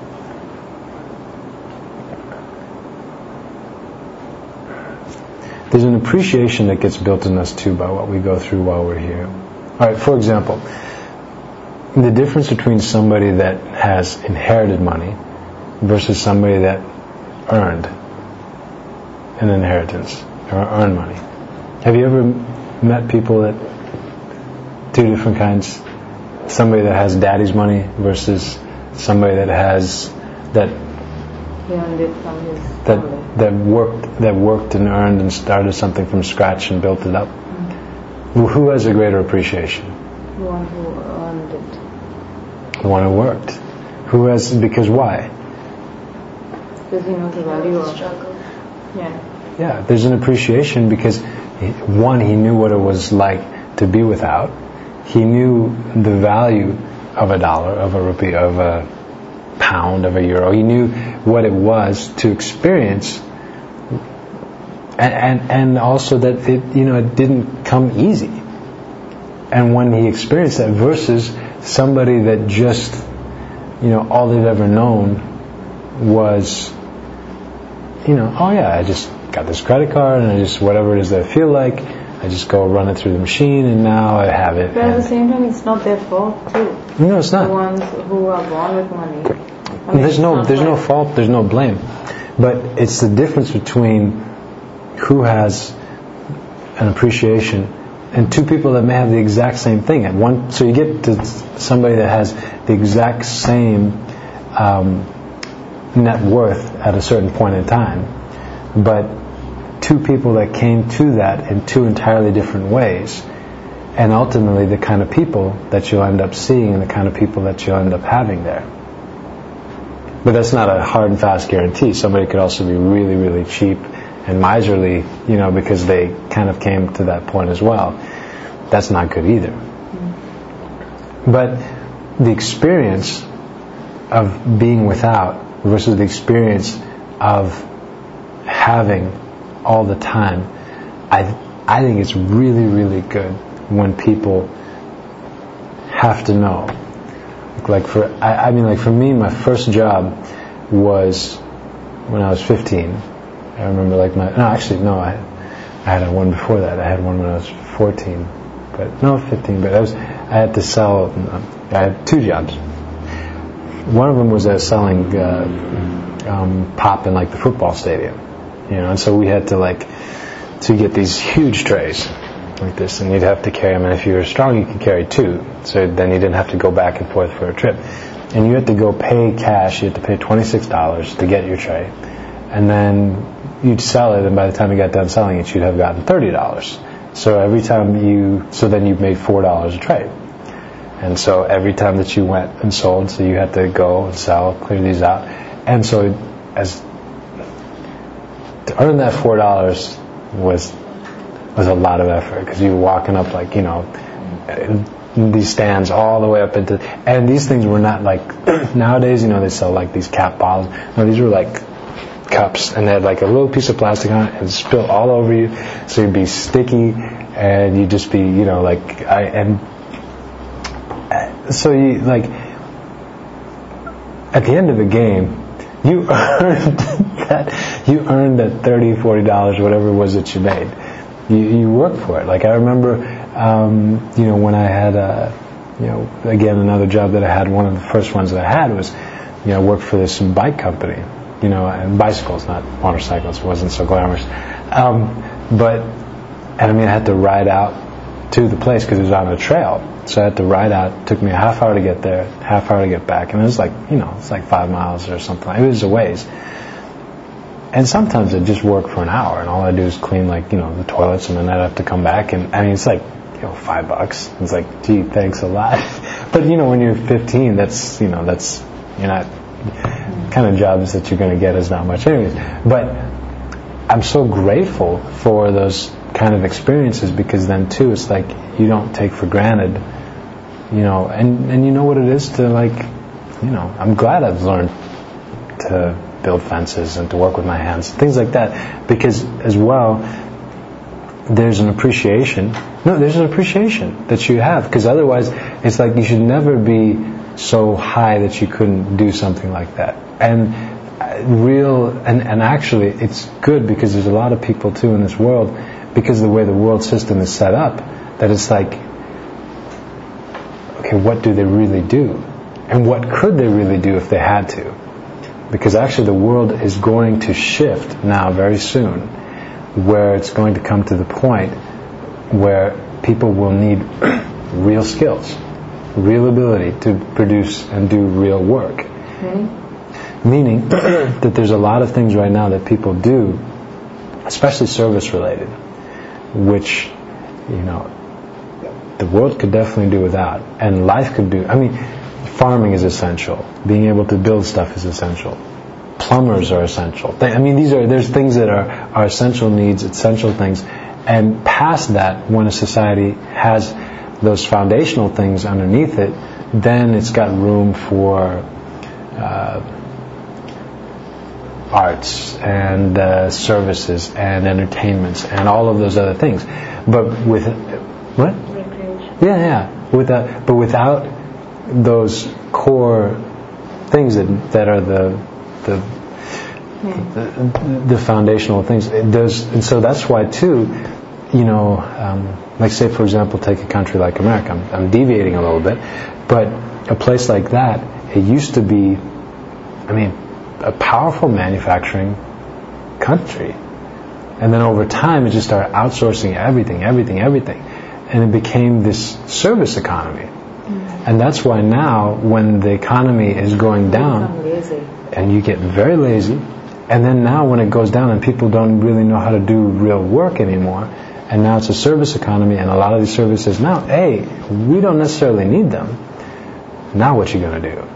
there's an appreciation that gets built in us too by what we go through while we're here. All right. For example, the difference between somebody that has inherited money versus somebody that earned an inheritance or earned money. Have you ever met people that two different kinds? Somebody that has daddy's money versus somebody that has that he earned it from his that family. that worked that worked and earned and started something from scratch and built it up. Mm-hmm. Who has a greater appreciation? The one who earned it. The one who worked. Who has, because why? Because he knows the value of struggle. Yeah. Yeah, there's an appreciation because he, one, he knew what it was like to be without. He knew the value of a dollar, of a rupee, of a pound, of a euro. He knew what it was to experience, and and, and also that it, you know, it didn't come easy. And when he experienced that, versus somebody that just, you know, all they've ever known was, you know, oh yeah, I just got this credit card, and I just, whatever it is that I feel like, I just go run it through the machine, and now I have it. But at the same time, it's not their fault too. No, it's not. The ones who are born with money. I mean, there's no, it's not there's no like- fault. There's no blame. But it's the difference between who has an appreciation and two people that may have the exact same thing. And one, so you get to somebody that has the exact same um, net worth at a certain point in time, but two people that came to that in two entirely different ways, and ultimately the kind of people that you'll end up seeing and the kind of people that you'll end up having there. But that's not a hard and fast guarantee. Somebody could also be really, really cheap and miserly, you know, because they kind of came to that point as well. That's not good either. Mm-hmm. But the experience of being without versus the experience of having all the time, I I think it's really, really good when people have to know. Like for I, I mean, like for me, my first job was when I was fifteen. I remember like my no, actually no, I I had one before that. I had one when I was fourteen, but no, fifteen. But I was I had to sell. I had two jobs. One of them was uh, selling uh, um, pop in like the football stadium, you know, and so we had to like to get these huge trays like this, and you'd have to carry them. And if you were strong, you could carry two. So then you didn't have to go back and forth for a trip. And you had to go pay cash. You had to pay twenty-six dollars to get your tray, and then you'd sell it. And by the time you got done selling it, you'd have gotten thirty dollars. So every time you, so then you made four dollars a tray. And so every time that you went and sold, so you had to go and sell, clear these out. And so as to earn that four dollars was was a lot of effort, because you were walking up like, you know, these stands all the way up into, and these things were not like nowadays, you know, they sell like these cap bottles. No, these were like cups, and they had like a little piece of plastic on it and spill all over you, so you'd be sticky, and you'd just be, you know, like I and so you like at the end of the game, you earned that you earned that thirty, forty dollars, whatever it was that you made. You, you worked for it. Like I remember, um, you know, when I had, uh, you know, again another job that I had. One of the first ones that I had was, you know, I worked for this bike company, you know, and bicycles, not motorcycles. It wasn't so glamorous, um, but and I mean I had to ride out to the place because it was on a trail. So I had to ride out. It took me a half hour to get there, half hour to get back, and it was like, you know, it's like five miles or something. It was a ways. And sometimes I'd just work for an hour, and all I do is clean, like, you know, the toilets, and then I'd have to come back, and I mean, it's like, you know, five bucks. It's like, gee, thanks a lot. But you know, when you're fifteen, that's, you know, that's, you're not, kind of jobs that you're going to get is not much anyways. But I'm so grateful for those kind of experiences, because then too, it's like you don't take for granted, you know, and, and you know what it is to, like, you know, I'm glad I've learned to build fences and to work with my hands, things like that, because as well, there's an appreciation. No, there's an appreciation that you have, because otherwise, it's like you should never be so high that you couldn't do something like that. And real, and, and actually, it's good, because there's a lot of people too in this world, because of the way the world system is set up, that it's like, okay, what do they really do? And what could they really do if they had to? Because actually the world is going to shift now very soon, where it's going to come to the point where people will need real skills, real ability to produce and do real work. Mm-hmm. Meaning that there's a lot of things right now that people do, especially service related, which, you know, the world could definitely do without, and life could do. I mean, farming is essential. Being able to build stuff is essential. Plumbers are essential. I mean, these are there's things that are, are essential needs, essential things. And past that, when a society has those foundational things underneath it, then it's got room for uh, arts and uh, services and entertainments and all of those other things. But with what? Recreation. Yeah, yeah. With that, but without those core things that that are the the the, the foundational things. It does, and so that's why too, you know, um, like say for example, take a country like America. I'm, I'm deviating a little bit, but a place like that, it used to be, I mean, a powerful manufacturing country. And then over time, it just started outsourcing everything, everything, everything. And it became this service economy. Mm-hmm. And that's why now, when the economy is going down, and you get very lazy, and then now when it goes down and people don't really know how to do real work anymore, and now it's a service economy, and a lot of these services now, hey, we don't necessarily need them. Now what you going to do?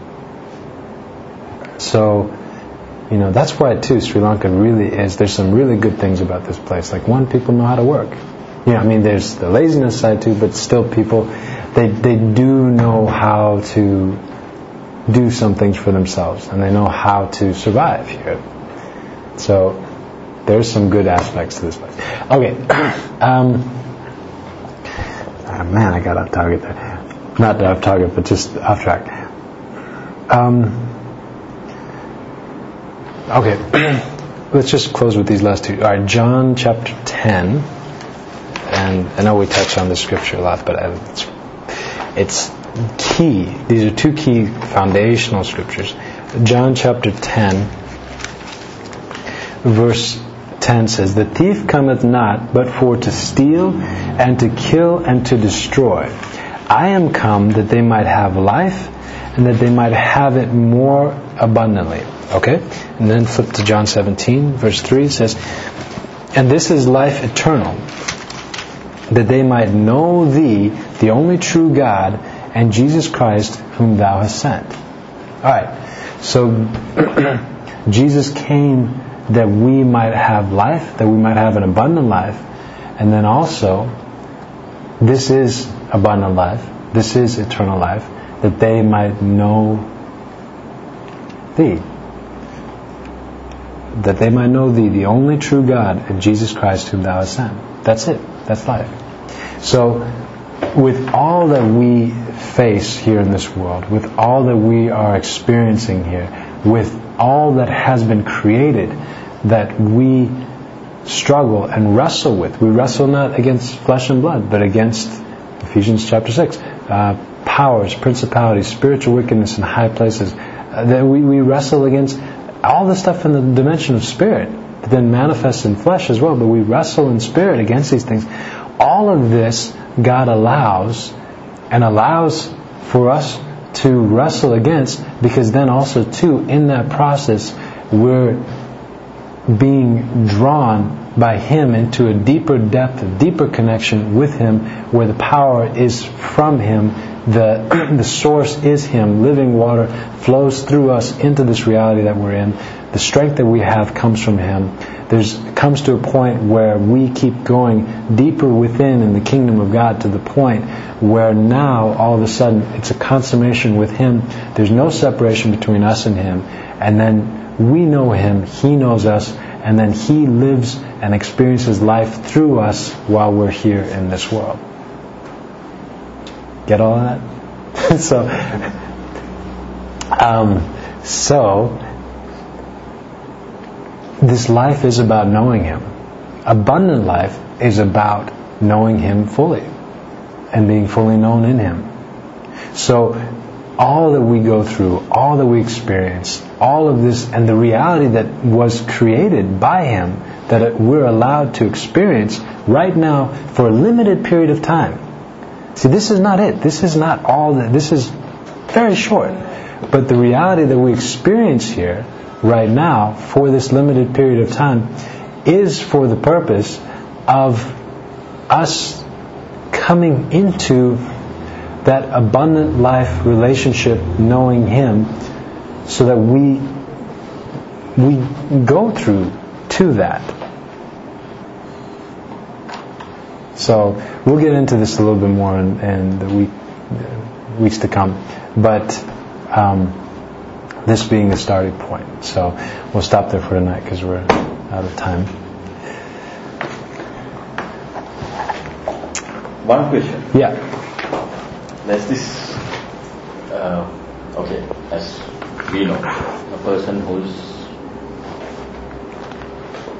So, you know, that's why too Sri Lanka really is, there's some really good things about this place. Like one, people know how to work. You know, I mean, there's the laziness side too, but still people, they they do know how to do some things for themselves, and they know how to survive here. So there's some good aspects to this place. Okay, um, oh man, I got off target there. Not off target, but just off track. Um, okay, let's just close with these last two. All right, John chapter ten. And I know we touch on this scripture a lot, but it's, it's key. These are two key foundational scriptures. John chapter ten, verse ten says, "The thief cometh not, but for to steal, and to kill, and to destroy. I am come that they might have life, and that they might have it more abundantly." Okay? And then flip to John seventeen, verse three, it says, "And this is life eternal, that they might know Thee, the only true God, and Jesus Christ, whom Thou hast sent." Alright, so Jesus came that we might have life, that we might have an abundant life, and then also, this is abundant life, this is eternal life, that they might know Thee. That they might know Thee, the only true God, and Jesus Christ, whom Thou hast sent. That's it. That's life. So, with all that we face here in this world, with all that we are experiencing here, with all that has been created that we struggle and wrestle with, we wrestle not against flesh and blood, but against, Ephesians chapter six, uh, powers, principalities, spiritual wickedness in high places. Uh, that we, we wrestle against all the stuff in the dimension of spirit that then manifests in flesh as well, but we wrestle in spirit against these things. All of this God allows, and allows for us to wrestle against, because then also too, in that process, we're being drawn by Him into a deeper depth, a deeper connection with Him, where the power is from Him, the the source is Him, living water flows through us into this reality that we're in. The strength that we have comes from Him. There's comes to a point where we keep going deeper within in the kingdom of God, to the point where now all of a sudden it's a consummation with Him. There's no separation between us and Him, and then we know Him, He knows us, and then He lives and experiences life through us while we're here in this world. Get all of that? so, um, so. This life is about knowing Him. Abundant life is about knowing Him fully and being fully known in Him. So all that we go through, all that we experience, all of this, and the reality that was created by Him, that we're allowed to experience right now for a limited period of time. See, this is not it. This is not all that. This is very short. But the reality that we experience here right now for this limited period of time is for the purpose of us coming into that abundant life relationship, knowing Him, so that we we go through to that. So we'll get into this a little bit more in, in the week, weeks to come, but um, this being the starting point. So we'll stop there for tonight because we're out of time. One question. Yeah. There's this, uh, okay, as we know, a person who's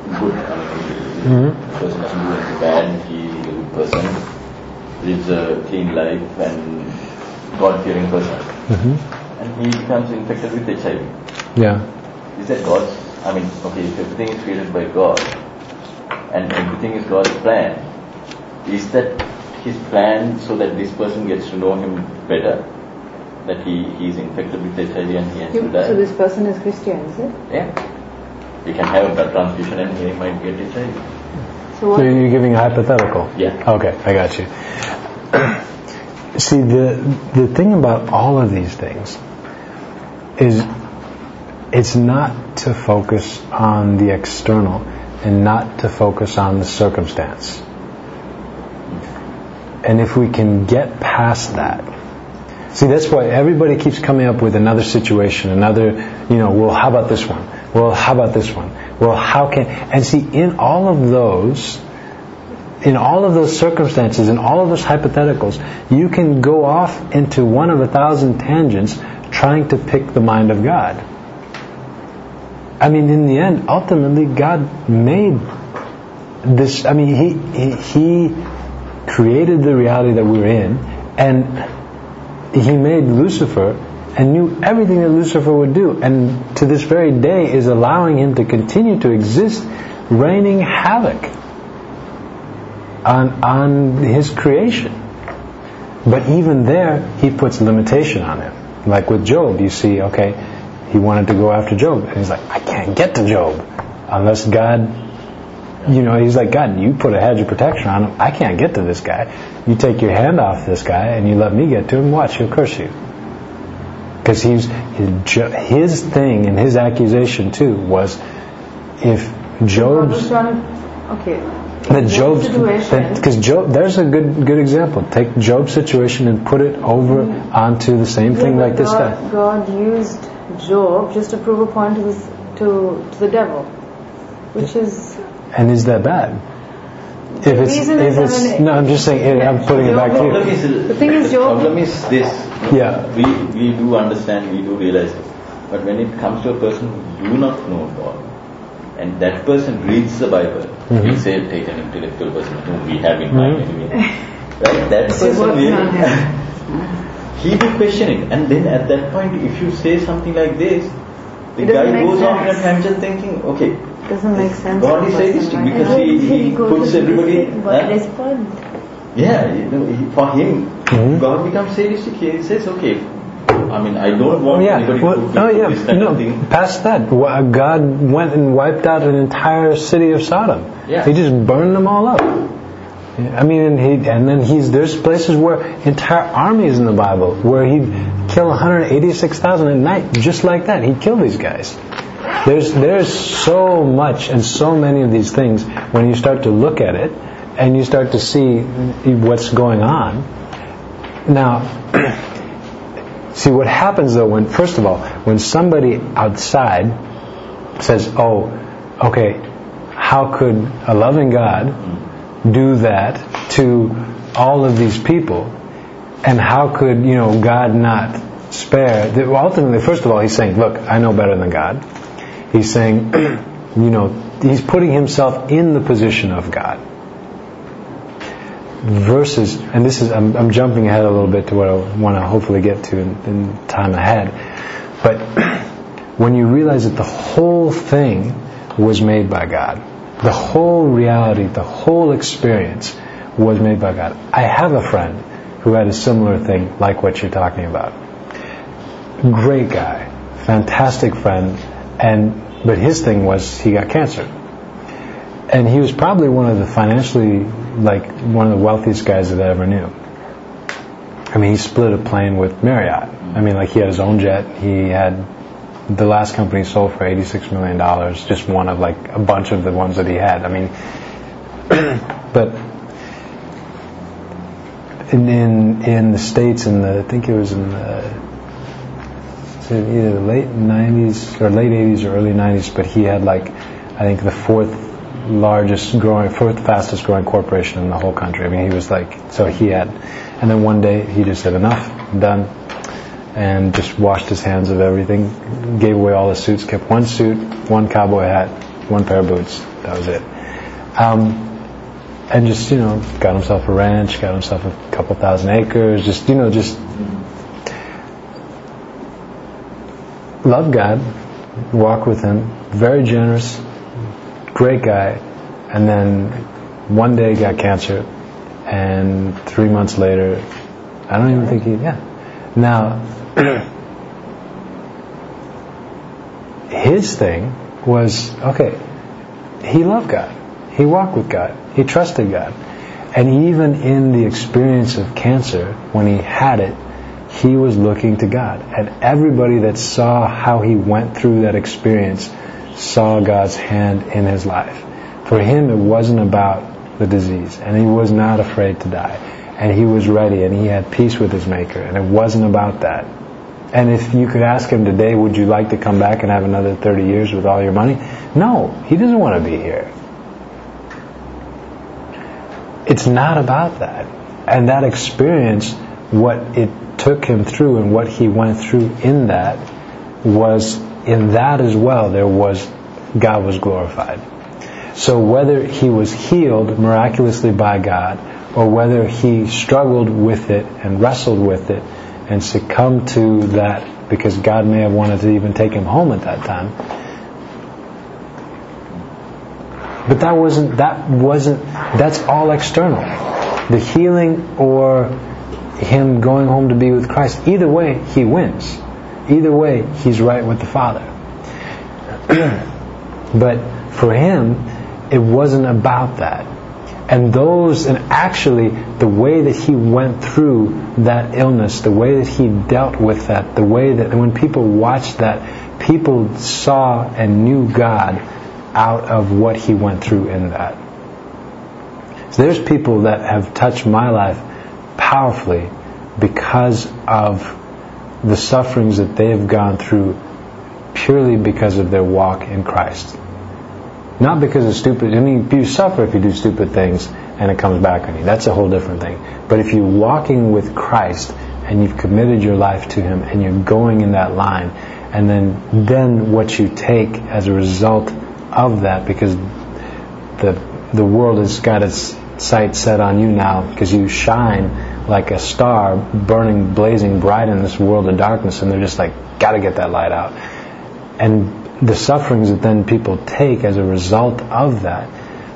good. I mean, mm-hmm. the person doesn't do anything bad. He is a good person, lives a clean life and God-fearing person. Mm-hmm. And he becomes infected with H I V. Yeah. Is that God's? I mean, okay, if everything is created by God and everything is God's plan, is that His plan so that this person gets to know Him better? That he, he is infected with H I V and he has to die. So this person is Christian, is it? Yeah. He can have a blood transfusion and he might get H I V. So, so you're giving a hypothetical? Yeah. Okay, I got you. See, the the thing about all of these things is it's not to focus on the external and not to focus on the circumstance. And if we can get past that, see, that's why everybody keeps coming up with another situation, another, you know, well, how about this one? Well, how about this one? Well, how can... And see, in all of those, in all of those circumstances, in all of those hypotheticals, you can go off into one of a thousand tangents trying to pick the mind of God. I mean, in the end, ultimately, God made this... I mean, He He, he created the reality that we're in, and He made Lucifer and knew everything that Lucifer would do, and to this very day is allowing him to continue to exist, raining havoc on on his creation. But even there, He puts limitation on him. Like with Job, you see, okay, he wanted to go after Job, and he's like, I can't get to Job unless God, you know, he's like, God, you put a hedge of protection on him. I can't get to this guy. You take your hand off this guy and you let me get to him, watch, he'll curse you. Because he's his, his thing and his accusation too was, if Job's okay, that Job's because Job, there's a good good example. Take Job's situation and put it over mm-hmm. onto the same yeah, thing like God, this guy. God used Job just to prove a point to this, to to the devil, which is. And is that bad? If it's, if it's, I mean, no, I'm just saying, I'm putting it back to you. Is, the thing is, the problem is this. Yeah. We we do understand, we do realize it. But when it comes to a person who do not know God, and that person reads the Bible, mm-hmm. we say, take an intellectual person whom we have in mind mm-hmm. anyway. Right? That person will, he will question it. And then at that point, if you say something like this, the guy goes on in a tangent thinking, okay, doesn't make sense. God is sadistic because he, he puts everybody... But respond. Yeah, you know, he, for him, mm-hmm. God becomes sadistic. He says, okay, I mean, I don't want yeah. anybody well, to do oh, yeah. this kind no, of thing. Past that, God went and wiped out an entire city of Sodom. Yeah. He just burned them all up. I mean, and, he, and then he's there's places where entire armies in the Bible where he'd kill one hundred eighty-six thousand at night, just like that. He'd kill these guys. There's there's so much and so many of these things when you start to look at it and you start to see what's going on. Now, see what happens though when, first of all, when somebody outside says, oh, okay, how could a loving God do that to all of these people, and how could, you know, God not spare? Ultimately, first of all, he's saying, look, I know better than God. He's saying, you know, he's putting himself in the position of God. Versus, and this is, I'm, I'm jumping ahead a little bit to what I want to hopefully get to in, in time ahead. But when you realize that the whole thing was made by God, the whole reality, the whole experience was made by God. I have a friend who had a similar thing like what you're talking about. Great guy, fantastic friend, and but his thing was he got cancer. And he was probably one of the financially, like, one of the wealthiest guys that I ever knew. I mean, he split a plane with Marriott. I mean, like, he had his own jet. He had the last company sold for eighty-six million dollars, just one of, like, a bunch of the ones that he had. I mean, but in, in in the States, in the, I think it was in the, either the late nineties or late eighties or early nineties, but he had, like, I think the fourth largest growing, fourth fastest growing corporation in the whole country. I mean, he was like, so he had, and then one day he just said, enough, I'm done, and just washed his hands of everything, gave away all his suits, kept one suit, one cowboy hat, one pair of boots. That was it. Um, and just, you know, got himself a ranch, got himself a couple thousand acres, just, you know, just loved God, walked with Him, very generous, great guy, and then one day got cancer, and three months later, I don't even think he, yeah. Now, his thing was, okay, he loved God. He walked with God. He trusted God. And even in the experience of cancer, when he had it, he was looking to God. And everybody that saw how he went through that experience saw God's hand in his life. For him, it wasn't about the disease. And he was not afraid to die. And he was ready, and he had peace with his Maker. And it wasn't about that. And if you could ask him today, would you like to come back and have another thirty years with all your money? No, he doesn't want to be here. It's not about that. And that experience, what it took him through and what he went through in that, was in that as well, there was, God was glorified. So whether he was healed miraculously by God, or whether he struggled with it and wrestled with it and succumbed to that because God may have wanted to even take him home at that time. But that wasn't, that wasn't, that's all external. The healing or him going home to be with Christ, either way, he wins. Either way, he's right with the Father. But for him, it wasn't about that. And those, and actually, the way that he went through that illness, the way that he dealt with that, the way that when people watched that, people saw and knew God out of what he went through in that. So there's people that have touched my life powerfully because of the sufferings that they have gone through purely because of their walk in Christ. Not because of stupid, I mean, you suffer if you do stupid things and it comes back on you. That's a whole different thing. But if you're walking with Christ and you've committed your life to Him and you're going in that line, and then, then what you take as a result of that, because the the world has got its sights set on you now because you shine like a star burning, blazing bright in this world of darkness, and they're just like, gotta get that light out. And the sufferings that then people take as a result of that,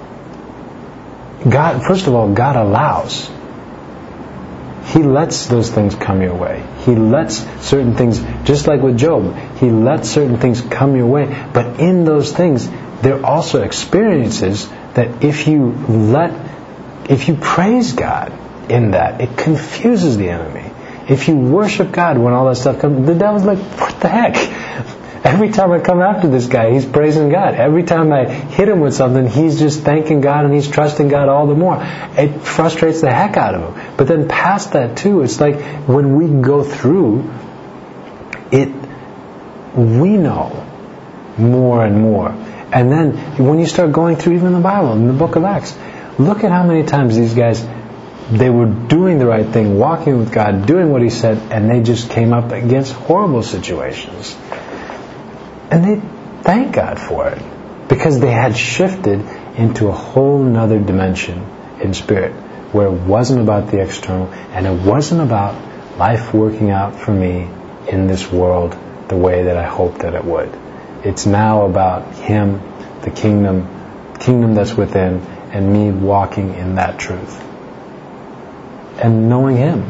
God, first of all, God allows. He lets those things come your way. He lets certain things, just like with Job, He lets certain things come your way. But in those things, there are also experiences that if you let, if you praise God in that, it confuses the enemy. If you worship God when all that stuff comes, the devil's like, what the heck? Every time I come after this guy, he's praising God. Every time I hit him with something, he's just thanking God and he's trusting God all the more. It frustrates the heck out of him. But then past that too, it's like when we go through it, we know more and more. And then when you start going through even the Bible, in the book of Acts, look at how many times these guys, they were doing the right thing, walking with God, doing what He said, and they just came up against horrible situations. And they thank God for it because they had shifted into a whole nother dimension in spirit where it wasn't about the external and it wasn't about life working out for me in this world the way that I hoped that it would. It's now about Him, the kingdom, kingdom that's within, and me walking in that truth and knowing Him.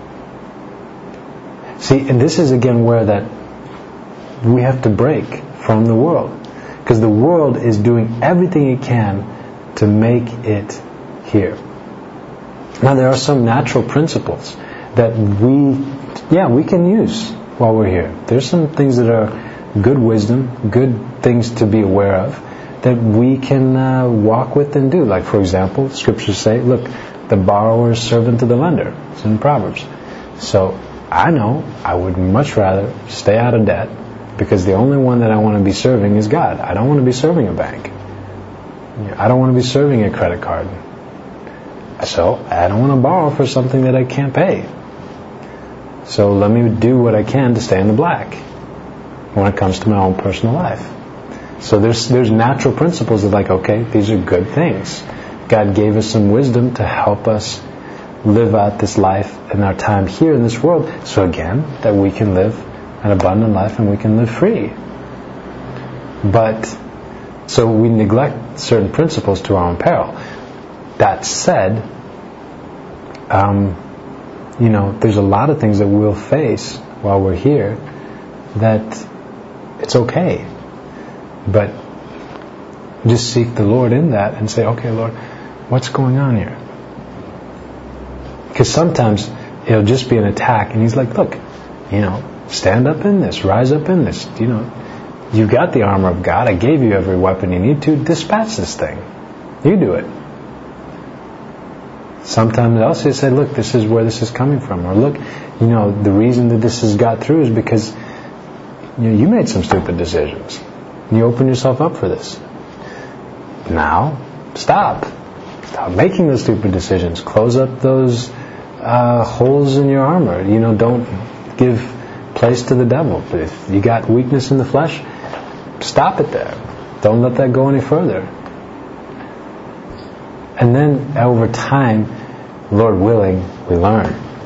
See, and this is again where that we have to break from the world, because the world is doing everything it can to make it here. Now there are some natural principles that we, yeah, we can use while we're here. There's some things that are good wisdom, good things to be aware of, that we can uh, walk with and do. Like for example, scriptures say, look, the borrower is servant to the lender. It's in Proverbs. So I know I would much rather stay out of debt, because the only one that I want to be serving is God. I don't want to be serving a bank. I don't want to be serving a credit card. So I don't want to borrow for something that I can't pay. So let me do what I can to stay in the black when it comes to my own personal life. So there's there's natural principles of like, okay, these are good things. God gave us some wisdom to help us live out this life in our time here in this world, so again, that we can live an abundant life and we can live free. But, so we neglect certain principles to our own peril. That said, um, you know, there's a lot of things that we'll face while we're here that it's okay. But just seek the Lord in that and say, okay, Lord, what's going on here? Because sometimes it'll just be an attack, and He's like, look, you know, stand up in this, rise up in this. You know, you've got the armor of God. I gave you every weapon you need to. Dispatch this thing. You do it. Sometimes else He'll say, look, this is where this is coming from. Or look, you know, the reason that this has got through is because you know, you made some stupid decisions. And you open yourself up for this. Now, stop. Stop making those stupid decisions. Close up those uh, holes in your armor. You know, don't give place to the devil. If you got weakness in the flesh, stop it there. Don't let that go any further. And then over time, Lord willing, we learn.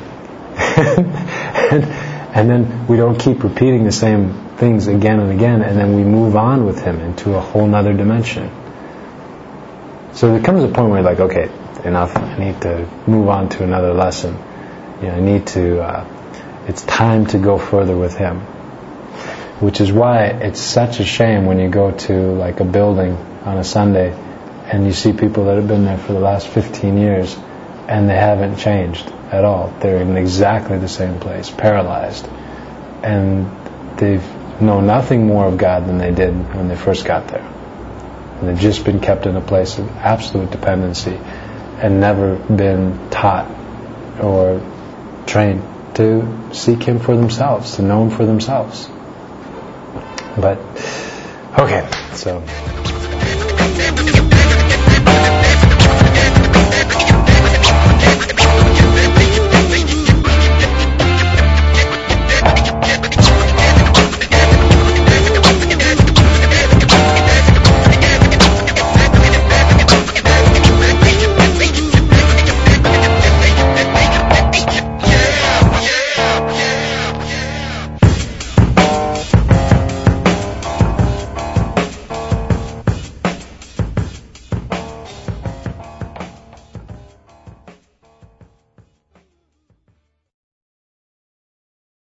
and, and then we don't keep repeating the same things again and again, and then we move on with Him into a whole nother dimension. So there comes a point where you're like, okay, enough. I need to move on to another lesson. You know, I need to. Uh, it's time to go further with Him. Which is why it's such a shame when you go to like a building on a Sunday and you see people that have been there for the last fifteen years and they haven't changed at all. They're in exactly the same place, paralyzed, and they know nothing more of God than they did when they first got there. And they've just been kept in a place of absolute dependency and never been taught or trained to seek Him for themselves, to know Him for themselves. But, okay, so...